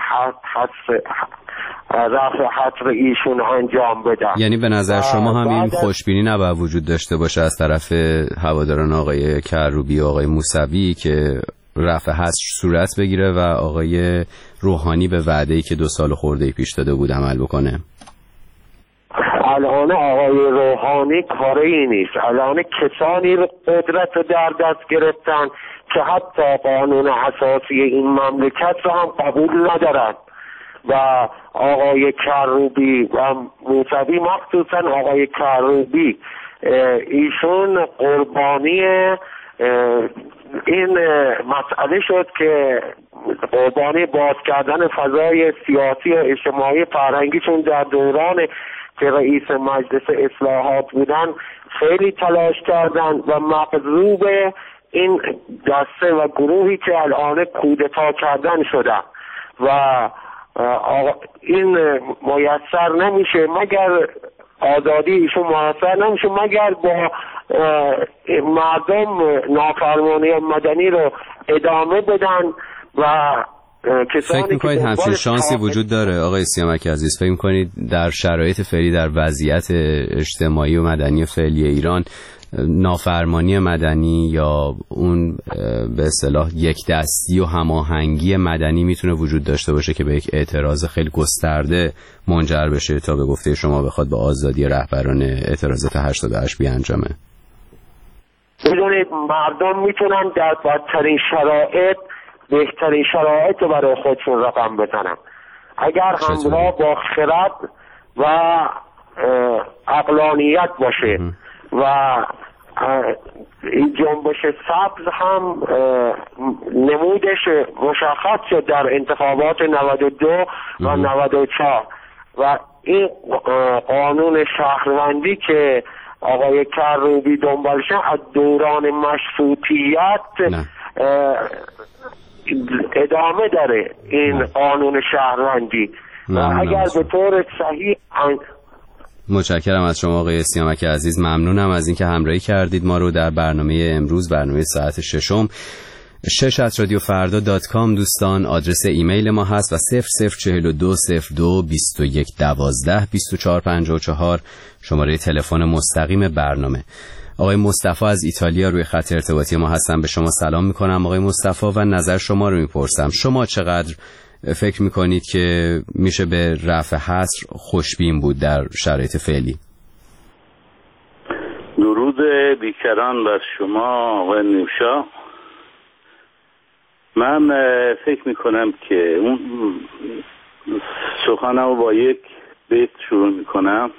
رفع حصر ایشون انجام بدن. یعنی به نظر شما هم این خوشبینی نباید وجود داشته باشه از طرف هواداران آقای کروبی و آقای موسوی که رفع حصر صورت بگیره و آقای روحانی به وعده‌ای که 2 سال خورده پیش داده بود عمل بکنه؟ الان آقای روحانی کاری نیست. الان کسانی رو قدرت رو در دست گرفتن که حتی قانون اساسی این مملکت رو هم قبول ندارن و آقای کروبی و موسوی، مخصوصا آقای کروبی، ایشون قربانی این مسئله شد که قربانی باز کردن فضای سیاسی و اجتماعی فرهنگیشون در دوران که رئیس مجلس اصلاحات بودن خیلی تلاش کردن و مغلوب این دسته و گروهی که الان کودتا کردن شدن و این میسر نمیشه مگر آزادی ایشون میسر نمیشه مگر با مردم نافرمانی مدنی رو ادامه بدن و فکر میکنید همچین شانسی وجود داره آقای سیامک عزیز؟ فکر میکنید در شرایط فعلی، در وضعیت اجتماعی و مدنی فعلی ایران، نافرمانی مدنی یا اون به اصطلاح یک دستی و هماهنگی مدنی میتونه وجود داشته باشه که به یک اعتراض خیلی گسترده منجر بشه تا به گفته شما بخواد به آزادی رهبران اعتراضات 88 بیانجامه؟ بدونید مردم میتونن در بدترین شرایط بهترین شرایط رو برای خودشون رقم بزنن اگر همراه با خرد و عقلانیت باشه و این جنبش سبز هم نمودش مشخص شد در انتخابات 92 و 94 و این قانون شهروندی که آقای کروبی دنبالشه از دوران مشروطیت ادامه داره این قانون شهروندی و اگر به طور صحیح. متشکرم از شما آقای سیامک عزیز، ممنونم از اینکه همراهی کردید ما رو در برنامه امروز، برنامه ساعت 6 6@radiofarda.com. دوستان آدرس ایمیل ما هست و 00420221122454 شماره تلفن مستقیم برنامه. آقای مصطفی از ایتالیا روی خط ارتباطی ما هستن، به شما سلام میکنم آقای مصطفی و نظر شما رو میپرسم. شما چقدر فکر میکنید که میشه به رفع حصر خوشبین بود در شرایط فعلی؟ درود بیکران بر شما آقای نیوشا. من فکر میکنم که اون سخنمو با یک بیت شروع میکنم.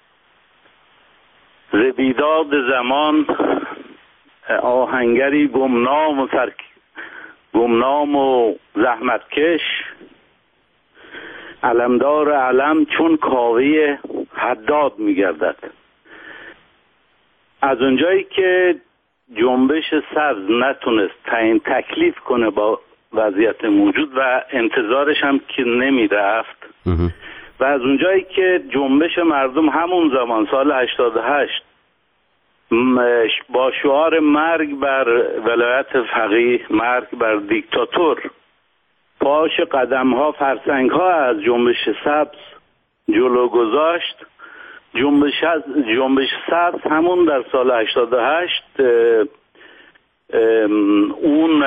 ربیداد زمان آهنگری گمنام و زحمتکش، علمدار علم چون کاوه حداد میگردد. از اونجایی که جنبش سبز نتونست تعیین تکلیف کنه با وضعیت موجود و انتظارش هم که نمیرفت و از اونجایی که جنبش مردم همون زمان سال 88 با شعار مرگ بر ولایت فقیه، مرگ بر دیکتاتور، پاش قدم ها فرسنگ ها از جنبش سبز جلو گذاشت. جنبش سبز همون در سال 88 اون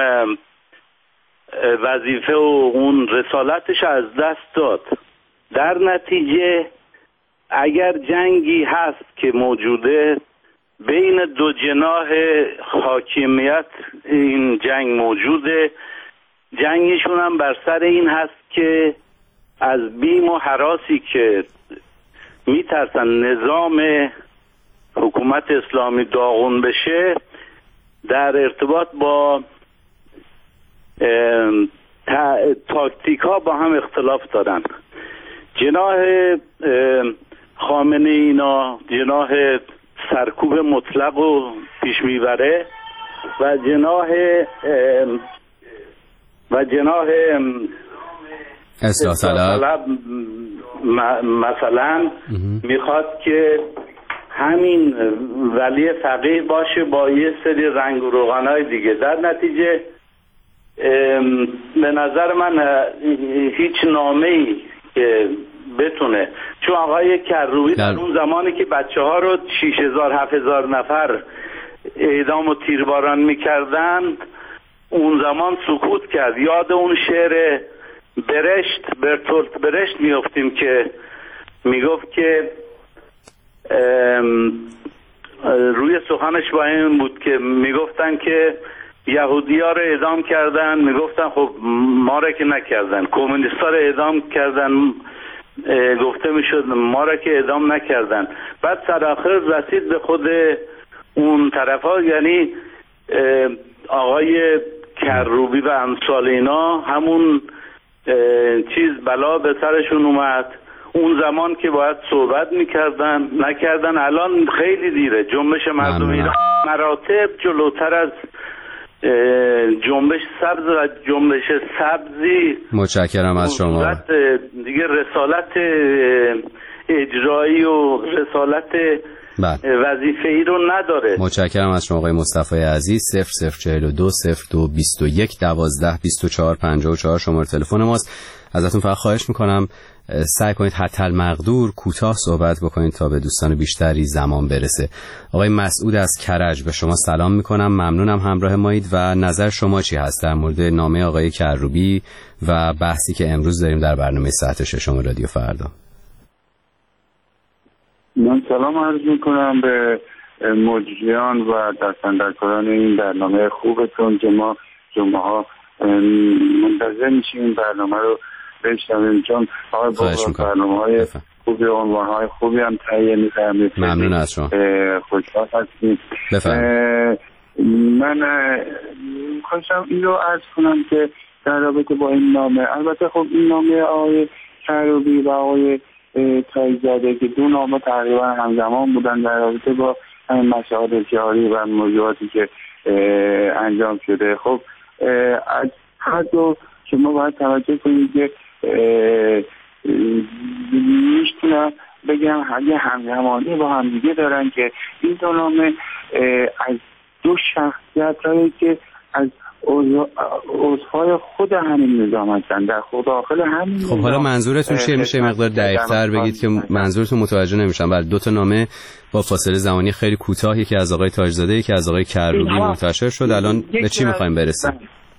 وظیفه و اون رسالتش از دست داد. در نتیجه اگر جنگی هست که موجوده بین دو جناح حاکمیت، این جنگ موجوده. جنگشون هم بر سر این هست که از بیم و هراسی که میترسن نظام حکومت اسلامی داغون بشه در ارتباط با تاکتیک ها با هم اختلاف دارن. جناح خامنه اینا جناح سرکوب مطلق و پیش میبره و جناح اصلاح طلب مثلا میخواد که همین ولی فقیه باشه با یه سری رنگ و روغنای دیگه. در نتیجه به نظر من هیچ نامه‌ای که بتونه، چون آقای کروبی در اون زمانی که بچه ها رو 6000-7000 نفر اعدام و تیرباران میکردن اون زمان سکوت کرد. یاد اون شعر برتولت برشت میافتیم که میگفت که روی سخنش با این بود که میگفتن که یهودی‌ها رو اعدام کردن، میگفتن خب ما را که نکردن. کمونیست‌ها رو اعدام کردن، گفته میشد ما را که اعدام نکردن. بعد سرآخر رسید به خود اون طرفا، یعنی آقای کروبی و امثال اینا همون چیز بلا به سرشون اومد. اون زمان که باید صحبت میکردن نکردن. الان خیلی دیره. جنبش مردم ایران مراتب جلوتر از جنبش سبز و جنبش سبزی. متشکرم از شما. دیگه رسالت اجرایی و رسالت وظیفه ای رو نداره. متشکرم از شما آقای مصطفی عزیز. 0042 02 21 12 24 54 شماره تلفن ماست. ازتون فقط خواهش میکنم سعی کنید حتی المقدور کوتاه صحبت بکنید تا به دوستان بیشتری زمان برسه. آقای مسعود از کرج، به شما سلام میکنم، ممنونم همراه مایید و نظر شما چی هست در مورد نامه آقای کروبی و بحثی که امروز داریم در برنامه ساعت 6 رادیو فردا؟ من سلام عرض میکنم به مجریان و دستاندرکاران این برنامه خوبتون که ما جمعه ها منتظر میشیم این برنامه رو بشنویم، چون برنامه‌های خوبی و عنوان‌های خوبی هم تهیه می‌کنیم. ممنون از شما. خوشحال هستیم. من خواستم این رو عرض کنم که در رابطه با این نامه، البته خب این نامه آقای کروبی و آقای تایزاده که دو نامه تقریبا همزمان بودن در رابطه با مسائل جاری و موضوعاتی که انجام شده، خب از هر دو شما باید توجه کنید که میشتونم بگم یه همزمانی با هم دیگه دارن که این دو نامه از دو شخصیت هایی که از عضوهای خود همین نظام هستن، در خود داخل همین. خب حالا منظورتون چیه؟ میشه مقدار دقیق‌تر بگید که منظورتون متوجه نمیشم. بله، دو تا نامه با فاصله زمانی خیلی کوتاه، یکی از آقای تاجزاده یکی از آقای کروبی منتشر شد. الان به چی می‌خوایم برسیم؟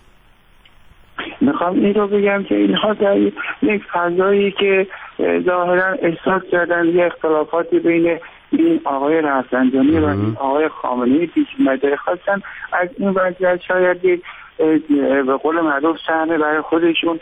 میخوام این رو بگم که اینها در یک فضایی که ظاهرا احساس کردن یه اختلافاتی بین این آقای رفسنجانی و این آقای خامنه‌ای پیش اومده، خواستن از این وضعیت شاید یک به قول معروف سهم برای خودشون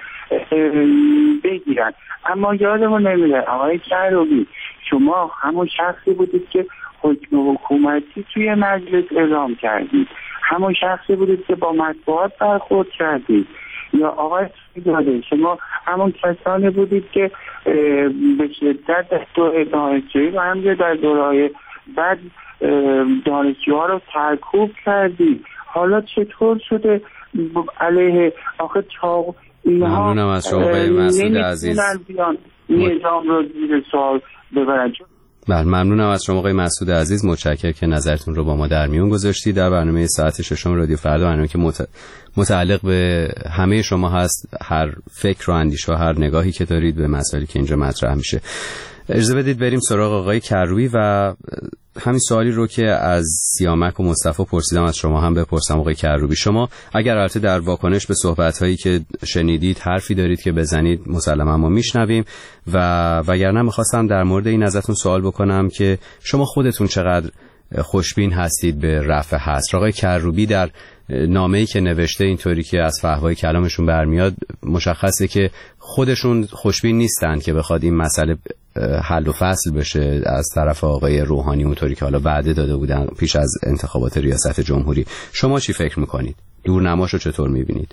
بگیرن. اما یادمون نمیره آقای کروبی شما همون شخصی بودید که حکم حکومتی توی مجلس اعلام کردید، همون شخصی بودید که با مطبوعات برخورد کردید. یا آقای تایزاده شما همون کسانی بودید که به شدت دوره دانشجویی و همینجور در دوره‌های بعد دانشجوها رو سرکوب کردید. حالا چطور شده علیه آخه چاق اینها؟ ممنونم از شما آقای مسعود عزیز. نظام رو زیر سوال ببرن. بله، ممنونم از شما آقای مسعود عزیز. متشکرم که نظرتون رو با ما در میون گذاشتید در برنامه ساعت 6 رادیو فردا، برنامه که متعلق به همه شما هست، هر فکر و اندیشه و هر نگاهی که دارید به مسائلی که اینجا مطرح میشه. اجازه بدید بریم سراغ آقای کروبی و همین سوالی رو که از سیامک و مصطفی پرسیدم از شما هم بپرسم. آقای کروبی، شما اگر البته در واکنش به صحبت‌هایی که شنیدید حرفی دارید که بزنید مسلما ما میشنویم، و وگرنه می‌خواستم در مورد این ازتون سوال بکنم که شما خودتون چقدر خوشبین هستید به رفع حصر. آقای کروبی در نامه‌ای که نوشته اینطوری که از فحوای کلامشون برمیاد مشخصه که خودشون خوشبین نیستن که بخواد این مسئله حل و فصل بشه از طرف آقای روحانی اونطوری که حالا وعده داده بودن پیش از انتخابات ریاست جمهوری. شما چی فکر میکنید؟ دورنماشو چطور میبینید؟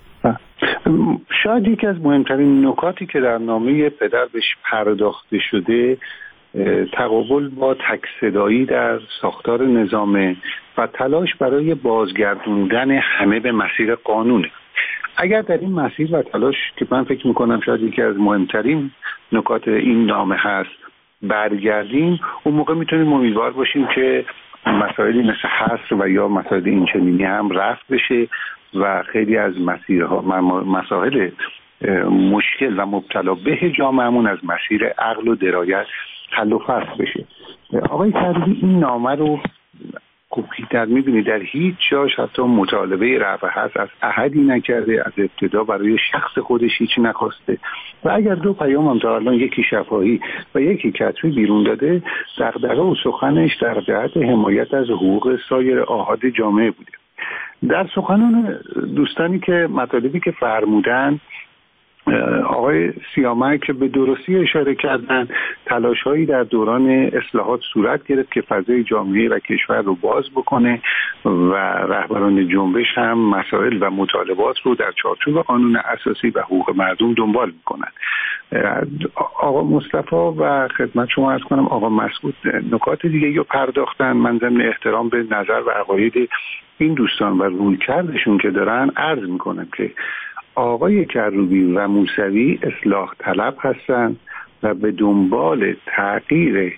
شاید یکی از مهمترین نکاتی که در نامه پدر بهش پرداخته شده تقابل با تک‌صدایی در ساختار نظام و تلاش برای بازگردوندن همه به مسیر قانونه. اگر در این مسیر و تلاش که من فکر میکنم شاید یکی از مهمترین نکات این نامه هست برگردیم، اون موقع میتونیم امیدوار باشیم که مسائلی مثل حصر و یا مسائل اینچنینی هم رفع بشه و خیلی از مسائل مشکل و مبتلا به جامعهمون از مسیر عقل و درایت حل و فصل بشه. آقای کروبی این نامه رو خوبی‌تر می‌بینید در هیچ جاش حتی مطالبه رفع هست از احدی نکرده، از ابتدا برای شخص خودش هیچ نخواسته و اگر 2 پیام هم تا الان یکی شفاهی و یکی کتبی بیرون داده، دغدغه و سخنش در جهت حمایت از حقوق سایر آحاد جامعه بوده. در سخنان دوستانی که مطالبی که فرمودن، آقای سیامک که به درستی اشاره کردن، تلاش‌هایی در دوران اصلاحات صورت گرفت که فضای جامعه و کشور رو باز بکنه و رهبران جنبش هم مسائل و مطالبات رو در چارچوب قانون اساسی و حقوق مردم دنبال میکنن. آقا مصطفی و خدمت شما عرض کنم آقا مسعود نکات دیگه رو پرداختن. من ضمن احترام به نظر و عقاید این دوستان و رویکردشون که دارن عرض میکنم که آقای کروبی و موسوی اصلاح طلب هستند و به دنبال تغییر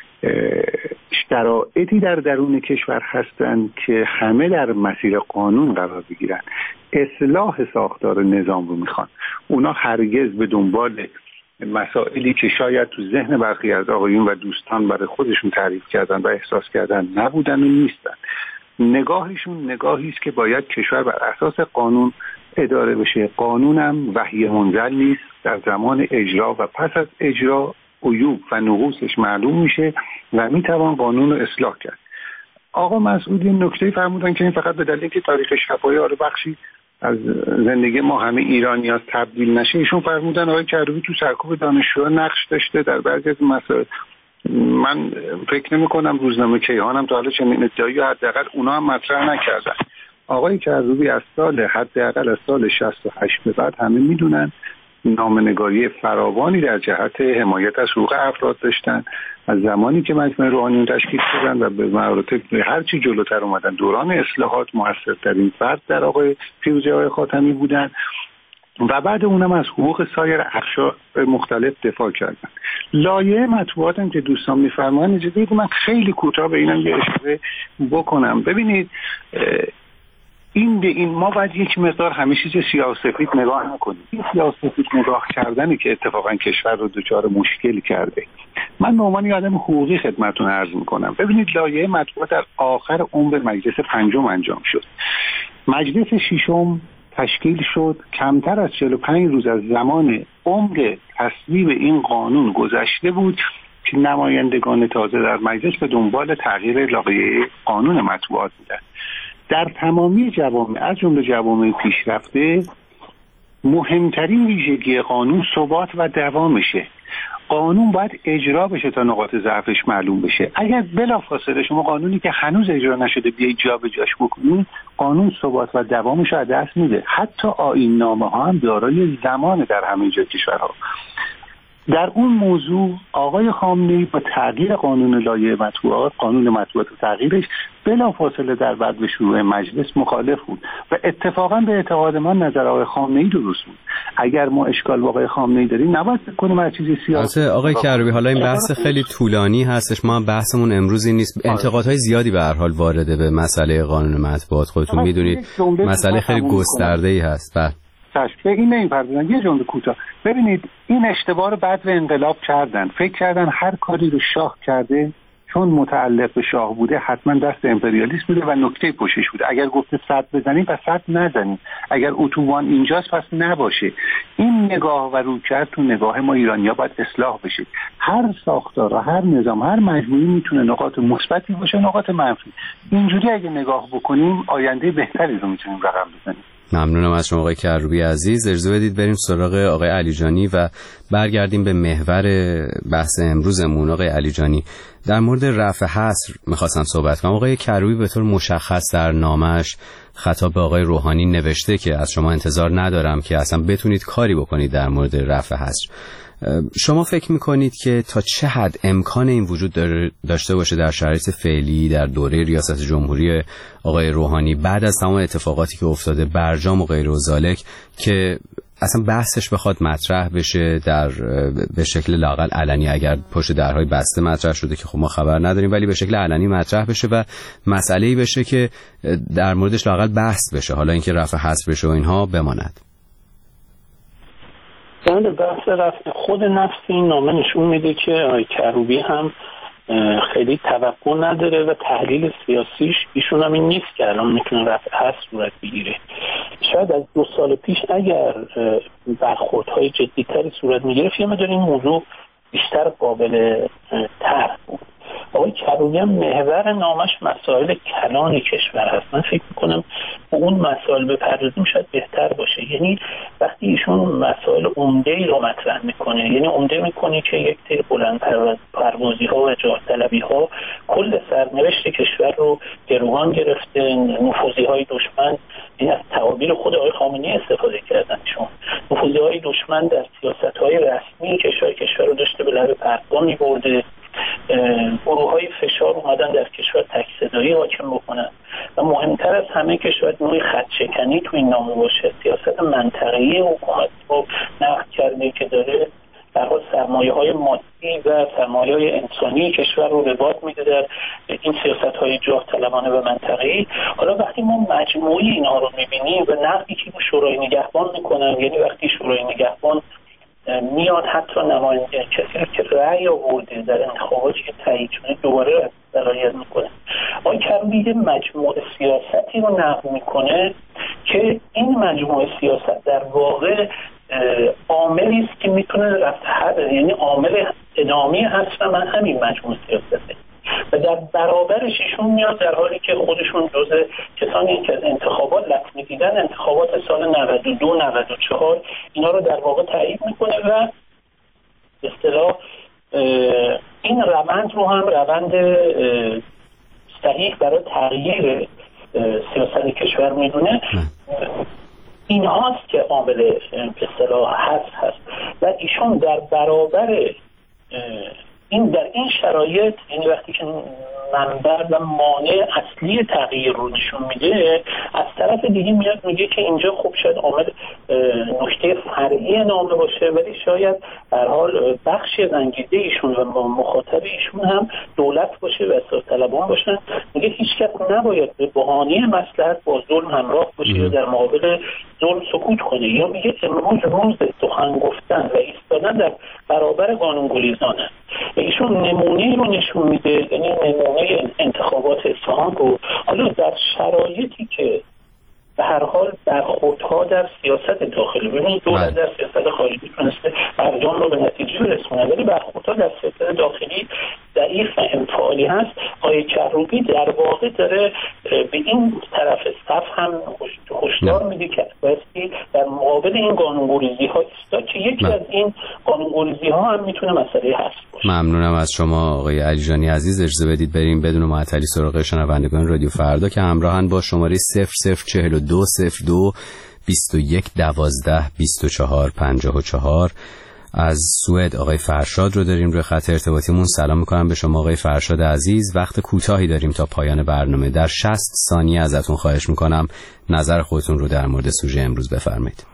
شرایطی در درون کشور هستند که همه در مسیر قانون قرار بگیرن. اصلاح ساختار نظام رو میخوان. اونا هرگز به دنبال مسائلی که شاید تو ذهن برخی از آقایون و دوستان برای خودشون تعریف کردن و احساس کردن نبودن و نیستن. نگاهشون نگاهی است که باید کشور بر اساس قانون اداره بشه. قانونم وحی منزل نیست. در زمان اجرا و پس از اجرا عیوب و نقوصش معلوم میشه و میتوان قانون رو اصلاح کرد. آقا مسعود این نکته فرمودن که این فقط به دلیل که تاریخ شفاهی آره بخشی از زندگی ما همه ایرانی‌ها تبدیل نشه. ایشون فرمودن آقای کروبی تو سرکوب دانشجوها نقش داشته در بعضی از مسائل. من فکر نمی‌کنم روزنامه کیهان هم تا حالا چنین ادعایی حداقل اونا هم مطرح نکردن. آقای کروبی از حداقل از سال 68 به بعد همه میدونن نامه‌نگاری فراوانی در جهت حمایت از حقوق افراد داشتن. از زمانی که مجمع روحانیون تشکیل شدن و به مراتب هر چی جلوتر اومدن، دوران اصلاحات موثرترین فرد در آقای فیروزه آقای خاتمی بودن و بعد اونم از حقوق سایر اقشار مختلف دفاع کردن. لایحه مطبوعات هم که دوستان میفرمایند اجازه بدید من خیلی کوتاه به اینم یه اشاره بکنم. ببینید این ما باید یک مقدار همه چیز سیاه‌وسفید نگاه نکنیم. این سیاه‌وسفید نگاه کردنی که اتفاقا کشور رو دچار مشکل کرده. من به عنوان آدم حقوقی خدمتتون عرض میکنم. ببینید لایحه مطبوعات در آخر عمر مجلس پنجم انجام شد. مجلس ششم تشکیل شد. کمتر از 45 روز از زمان عمر تصویب این قانون گذشته بود که نمایندگان تازه در مجلس به دنبال تغییر لایحه قانون مطبوعات بودند. در تمامی جوامع از جمله جوامع پیشرفته مهمترین ویژگی قانون ثبات و دوامشه. قانون باید اجرا بشه تا نقاط ضعفش معلوم بشه. اگر بلافاصله شما قانونی که هنوز اجرا نشده بیای جابجاش بکنید، قانون ثبات و دوامش رو از دست میده. حتی آیین نامه ها هم دارای زمان در همه جای کشورها. در اون موضوع آقای خامنه‌ای با تغییر قانون لایحه مطبوعات، قانون مطبوعات و تغییرش بلافاصله در بعد به شروع مجلس مخالف بود و اتفاقا به اعتقاد من نظر آقای خامنه‌ای درست بود. اگر ما اشکال با آقای خامنه‌ای داریم نباید فکر کنیم هر چیزی سیاسی. آقای کروبی حالا این بحث خیلی طولانی هستش، ما هم بحثمون امروزی نیست. انتقادهای زیادی به هر حال وارده به مسئله قانون مطبوعات، خودتون میدونید مسئله خیلی گسترده‌ای هست. به این نمی‌پردازن. یه جمله کوتاه. ببینید این اشتباه رو بعد به انقلاب کردن. فکر کردن هر کاری رو شاه کرده چون متعلق به شاه بوده حتما دست امپریالیسم بوده و نکته پشتش بوده. اگر گفته سد بزنیم پس سد نزنیم، اگر اتوبان اینجاست پس نباشه. این نگاه و رویکرد تو نگاه ما ایرانی‌ها باید اصلاح بشه. هر ساختار و هر نظام، هر مجموعه میتونه نقاط مثبتی باشه، نقاط منفی. اینجوری اگه نگاه بکنیم آینده بهتری رو میتونیم رقم بزنیم. ممنونم از شما آقای کروبی عزیز. اجازه بدید بریم سراغ آقای علیجانی و برگردیم به محور بحث امروزمون. آقای علیجانی، در مورد رفع حصر میخواستم صحبت کنم. آقای کروبی به طور مشخص در نامش خطاب به آقای روحانی نوشته که از شما انتظار ندارم که اصلا بتونید کاری بکنید در مورد رفع حصر. شما فکر میکنید که تا چه حد امکان این وجود داشته باشه در شرایط فعلی در دوره ریاست جمهوری آقای روحانی بعد از تمام اتفاقاتی که افتاده، برجام و غیر و ذالک، که اصلا بحثش بخواد مطرح بشه به شکل لااقل علنی، اگر پشت درهای بسته مطرح شده که خب ما خبر نداریم، ولی به شکل علنی مطرح بشه و مسئله‌ای بشه که در موردش لااقل بحث بشه، حالا اینکه رفع حصر بشه و اینها بماند. در بحث رفع خود نفس این نامه نشون میده که آقای کروبی هم خیلی توقع نداره و تحلیل سیاسیش ایشون هم این نیست که الان میتونه رفع حصر صورت بگیره. شاید از 2 سال پیش اگر برخوردهای جدی‌تری صورت میگرفت یه مقدار این موضوع بیشتر قابل طرح بود. آقای کروبی هم محور نامش مسائل کلان کشور هست. من فکر میکنم اون مسائل بپردازیم شاید بهتر باشه. یعنی وقتی ایشون مسائل عمده‌ای رو مطرح میکنه، یعنی عمده میکنه که یک تیر بلند پروازی ها و جاه طلبی ها کل سرنوشت کشور رو گروگان گرفته، نفوذی های دشمن، این از تعابیر خود آقای خامنه‌ای استفاده کردن، چون نفوذی های دشمن در سیاست های رسمی کشور رو داشته به لب پرتگاه می‌برده، گروه های فشار اومدن در کشور تک‌صدایی حاکم بکنن و مهمتر از همه کشور نوعی خط‌شکنی تو این نامه باشه. سیاست منطقه‌ای حکومت رو نقد کرده که داره در حال سرمایه‌های مادی و سرمایه‌های انسانی کشور رو به باد میده در این سیاست‌های جاه طلبانه و منطقه‌ای. حالا وقتی ما مجموعی اینها رو می‌بینیم و نقدی که شورای نگهبان می‌کنن، یعنی وقتی شورای نگهبان میاد حتی نماینده کسی رو که رأی آورده در انتخاباتی که تایید شده دوباره صلاحیت میکنه. آقای کروبی مجموعه سیاستی رو نقد میکنه که این مجموعه سیاست در واقع عاملی است که میتونه یعنی عامل ادامه حصر من همین مجموعه سیاسته و در برابرش ایشون میاد در حالی که خودشون جزء کسانی که از انتخابات لطمه دیدن، انتخابات سال 92 94 اینا رو در واقع تایید میکنه و به اصطلاح این روند رو هم روند صحیح برای تغییر سیاست کشور میدونه. این هاست که عامل به اصطلاح هست و ایشون در برابر در این شرایط، یعنی وقتی که منبع و مانع اصلی تغییر رو نشون میده، از طرف دیگه میاد میگه که اینجا خوب شاید عامل نکته فرعی نامه باشه، ولی شاید در حال بخشی از انگیزه ایشون و مخاطب ایشون هم دولت باشه و اصلاح طلبان باشن. میگه هیچکس نباید به بهانه مصلحت با ظلم همراه باشه یا در مقابل ظلم سکوت کنه، یا میگه امروز روز سخن گفتن و ایستادن در برابر قانون‌گریزانه. ایشون نمونه رو نشون میده، یعنی نمونه انتخابات اصفهان رو. حالا در شرایطی که به هر حال برخوردها در سیاست داخلی، ببینید دولت در سیاست خارجی تونسته مردم رو به نتیجه برسونه، ولی برخوردها در سیاست داخلی ضعیف و انفعالی هست. آقای کروبی در واقع داره به این طرف صف هم هشدار میده که بایستی در مقابل این قانون‌گریزی ها ایستاد که یکی از این قانون‌گریزی ها هم میتونه مسئله هست باشه. ممنونم از شما آقای علیجانی عزیز. اجازه بدید بریم بدون معطلی سراغ شنوندگان رادیو فردا که همراهن با شماره 004202 21 12 24 54. از سوئد آقای فرشاد رو داریم روی خط ارتباطیمون. سلام میکنم به شما آقای فرشاد عزیز. وقت کوتاهی داریم تا پایان برنامه. در 60 ثانیه ازتون خواهش میکنم نظر خودتون رو در مورد سوژه امروز بفرمایید.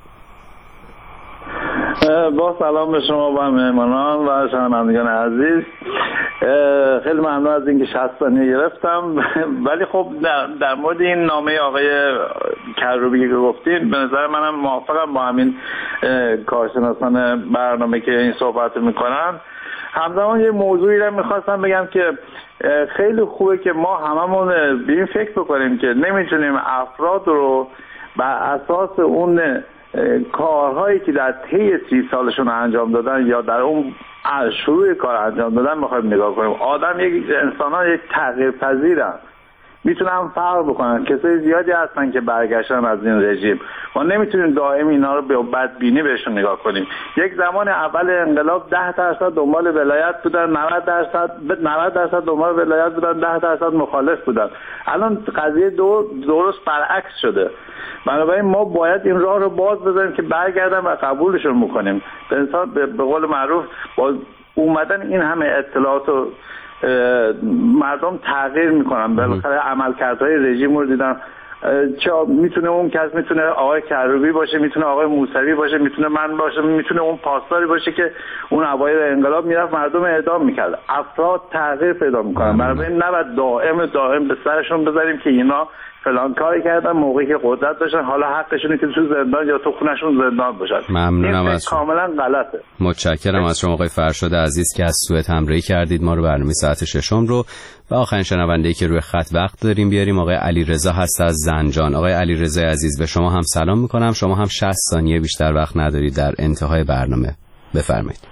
با سلام به شما و مهمانان و شنوندگان عزیز. خیلی ممنون از اینکه 60 ثانیه گرفتم. ولی خب در مورد این نامه آقای کروبی که گفتین، به نظر منم موافقم با همین کارشناسان برنامه که این صحبت میکنن. همزمان یه موضوعی رو میخواستم بگم که خیلی خوبه که ما هممون به این فکر بکنیم که نمیتونیم افراد رو بر اساس اون کارهایی که در طی 30 سالشون انجام دادن یا در اون شروع کار انجام دادن بخوایم نگاه کنیم. انسان‌ها یک تغییر پذیرن، میتونن فرق بکنن. کسای زیادی هستن که برگشتن از این رژیم. ما نمیتونیم دائم اینا رو به بدبینی بهشون نگاه کنیم. یک زمان اول انقلاب 10% دنبال ولایت بودن، 90% دنبال ولایت بودن، 10% مخالف بودن. الان قضیه درست برعکس شده. بنابراین ما باید این راه رو باز بذاریم که برگردن و قبولشون میکنیم. به قول معروف با اومدن این همه اطلاعات و مردم تغییر میکنن. بالاخره عملکردهای رژیم رو دیدن، چه میتونه اون کس، میتونه آقای کروبی باشه، میتونه آقای موسوی باشه، میتونه من باشه، میتونه اون پاسداری باشه که اون اوایل انقلاب میرفت مردم اعدام میکرد. افراد تغییر پیدا میکنن، بنابراین نباید دائم به سرشون بذاریم که اینا فلان کاری کردن موقعی که قدرت داشتن، حالا حقشونه که تو زندان یا تو خونشون زندان باشن. ممنونم از کاملا غلطه. متشکرم از شما آقای فرشاد عزیز که از سوئد همراهی کردید ما رو. برنامه ساعت 6 رو و آخرین شنونده‌ای که روی خط وقت داریم بیاریم آقای علیرضا هست از زنجان. آقای علیرضا عزیز به شما هم سلام میکنم. شما هم 60 ثانیه بیشتر وقت ندارید در انتهای برنامه، بفرمایید.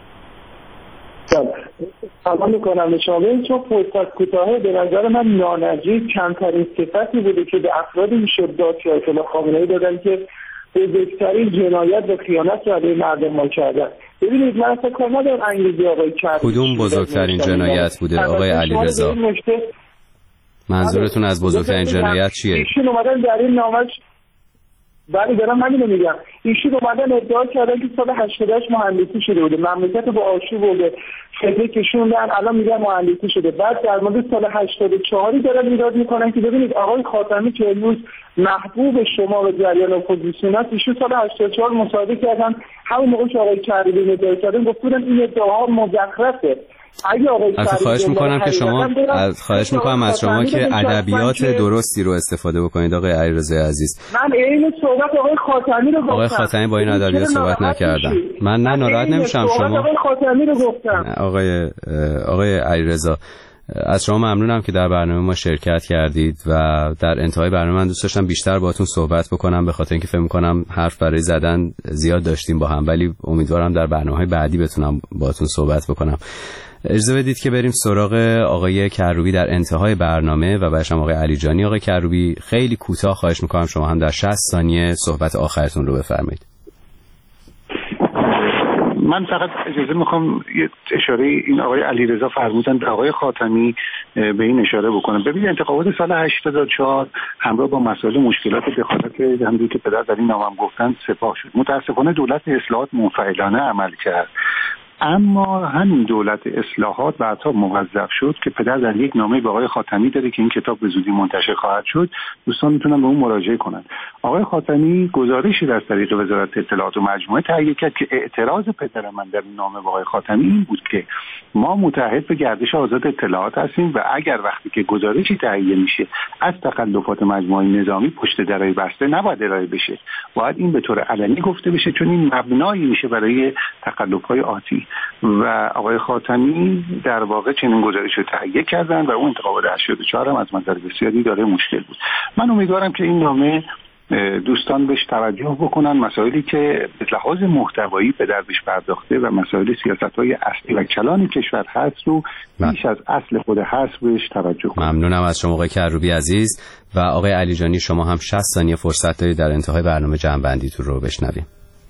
سلام میکنم به شما. چون فرصت کوتاهه، به نظر من نانجیب کمترین صفتی بوده که به افرادی میشد داد که آیت الله خامنه‌ای دادن که بزرگترین جنایت و خیانت رو علیه مردم ما کردن. ببینید من اصلا کار ندارم انگلیسی آقای کروبی کدوم بزرگترین جنایت بوده آقای علیرضا؟ منظورتون از بزرگترین جنایت چیه؟ ایشون اومدن در این نامش، بله دارم همین رو میگم، ایشون اومدن ادعا کردن که سال 88 مهندسی شده بوده، مملکت رو با آشوب بوده خیلی کشوندن، الان میگن مهندسی شده. بعد در مورد سال 84 دارن ایراد میکنن که ببینید آقای خاتمی که امروز محبوب شما و جریان اپوزیسیون است، ایشون سال 84 مصاحبه کردن، همون موقع که آقای کروبی ادعا کردن گفتن این ادعاها مزخرفه. خواهش میکنم که شما خواهش میکنم از شما که ادبیات درستی رو استفاده بکنید آقای علیرضا عزیز. من این صحبت آقای خاتمی رو گفتم. آقای خاتمی با این ادبیات صحبت نکردن. من نه ناراحت نمیشم. شما آقای خاتمی رو گفتم. آقای علیرضا از شما ممنونم که در برنامه ما شرکت کردید و در انتهای برنامه من دوست داشتم بیشتر باهاتون صحبت بکنم، به خاطر اینکه فکر می‌کنم حرف برای زدن زیاد داشتیم با هم، ولی امیدوارم در برنامه‌های بعدی بتونم باهاتون صحبت بکنم. اجازه بدید که بریم سراغ آقای کروبی در انتهای برنامه و بعدش آقای علیجانی. آقای کروبی خیلی کوتاه خواهش می‌کنم شما هم در 60 ثانیه صحبت آخرتون رو بفرمایید. من فقط اجازه میخوام یه اشاره این آقای علیرضا فرمودن به آقای خاتمی به این اشاره بکنم. ببینید انتخابات سال 84 همراه با مسائل مشکلات دخالت همونجوری که پدر در این نامم گفتن سپاه شد. متاسفانه دولت اصلاحات منفعلانه عمل کرد، اما همین دولت اصلاحات بعدها موظف شد که پدر در یک نامه به آقای خاتمی داره که این کتاب به زودی منتشر خواهد شد، دوستان میتونن به اون مراجعه کنن. آقای خاتمی گزارشی در طریق وزارت اطلاعات و مجموعه تهیه کرد که اعتراض پدر من در نامه به آقای خاتمی این بود که ما متعهد به گردش آزاد اطلاعات هستیم و اگر وقتی که گزارشی تهیه میشه از تخلفات مجموعه نظامی پشت درای بسته نباید ارائه بشه، باید این به طور علنی گفته بشه، چون این مبنایی میشه برای تخلف‌های آتی. و آقای خاتمی در واقع چنین گزارش رو تهیه کردن و اون انتخابات 84 هم از منظر بسیاری داره مشکل بود. من امیدوارم که این نامه دوستان بهش توجه بکنن، مسائلی که به لحاظ محتوایی به دردش پرداخته و مسائل سیاست‌های اصلی و کلان کشور هست رو بیش از اصل خود هست بهش توجه کنن. ممنونم از شما آقای کروبی عزیز و آقای علیجانی شما هم 60 ثانیه فرصت دارید در انتهای برنامه جمع‌بندیتون رو بشنویم.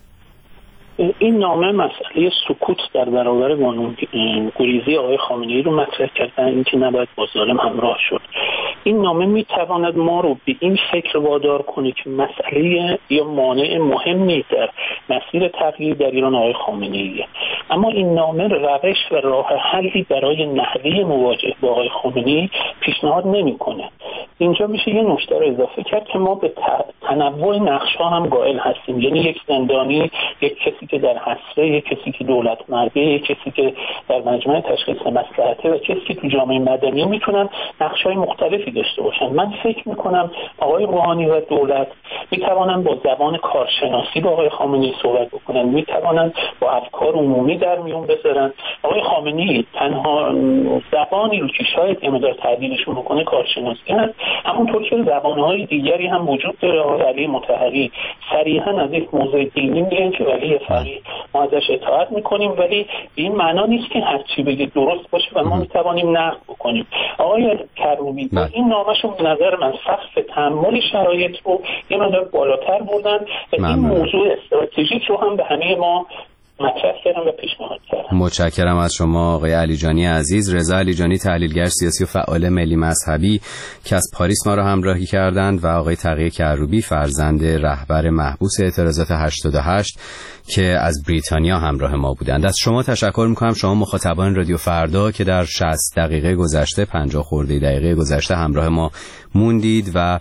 این نامه مسئله سکوت در برابر گریزی آقای خامنه‌ای رو مطرح کردن، اینکه نباید با ظالم همراه شد. این نامه میتواند ما رو به این فکر وادار کنه که مسئله یا مانع مهمی در مسیر تغییر در ایران آقای خامنه‌ای، اما این نامه روش و راه حلی برای نحوه مواجهه با آقای خامنه‌ای پیشنهاد نمیکنه. اینجا میشه یه نکته رو اضافه کرد که ما به تنوع نقش‌ها هم قائل هستیم، یعنی یک زندانی، یک کسی که در حسره، یک کسی که دولت مرده، یک کسی که در مجمع تشخیص مصلحته و کسی که تو جامعه مدنی میتونن نقش‌های مختلفی داشته باشن. من فکر میکنم آقای روحانی و دولت میتوانن با زبان کارشناسی با آقای خامنه‌ای صحبت بکنن، میتوانن با افکار عمومی در میون بذارن. آقای خامنه‌ای تنها زبانی رو که شاید امداد تعدیلشون بکنه کارشناسی هست، همونطور که زبان‌های دیگری هم وجود داره. آقای علی مطهری صریحا از یک موضوع دینی میگن که ولی فقیه ما ازش اطاعت میکنیم، ولی این معنا نیست که هر چی بگه درست باشه و ما میتوانیم نقد بکنیم. آقای کروبی با این نامشون به نظر من سقف تحمل شرایط رو یه مقدار بالاتر بردن و این موضوع استراتژیک رو هم به همه ما مطرح کردم و پیشنهاد کردم. متشکرم از شما آقای علیجانی عزیز. رضا علیجانی تحلیلگر سیاسی و فعال ملی مذهبی که از پاریس ما را همراهی کردند و آقای تقی کروبی فرزند رهبر محبوس اعتراضات 88 که از بریتانیا همراه ما بودند. از شما تشکر می‌کنم، شما مخاطبان رادیو فردا که در 60 دقیقه گذشته 50 خورده دقیقه گذشته همراه ما موندید و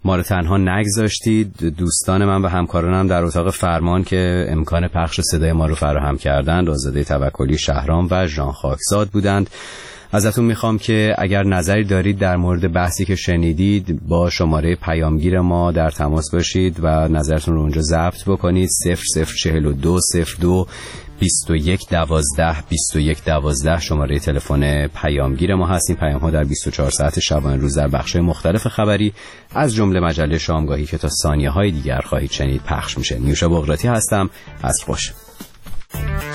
ما رو تنها نگذاشتید. دوستان من و همکارانم در اتاق فرمان که امکان پخش صدای ما رو فراهم کردند آزاده توکلی شهرام و ژان خاکزاد بودند. ازتون میخوام که اگر نظری دارید در مورد بحثی که شنیدید با شماره پیامگیر ما در تماس باشید و نظرتون رو اونجا ضبط بکنید. 0042 02 21 12 21 12 شماره تلفن پیامگیر ما هست. این پیام ها در 24 ساعت شبانه روز در بخش مختلف خبری از جمله مجله شامگاهی که تا ثانیه های دیگر خواهید شنید پخش میشه. نیوشا بغراتی هستم. عصر خوش.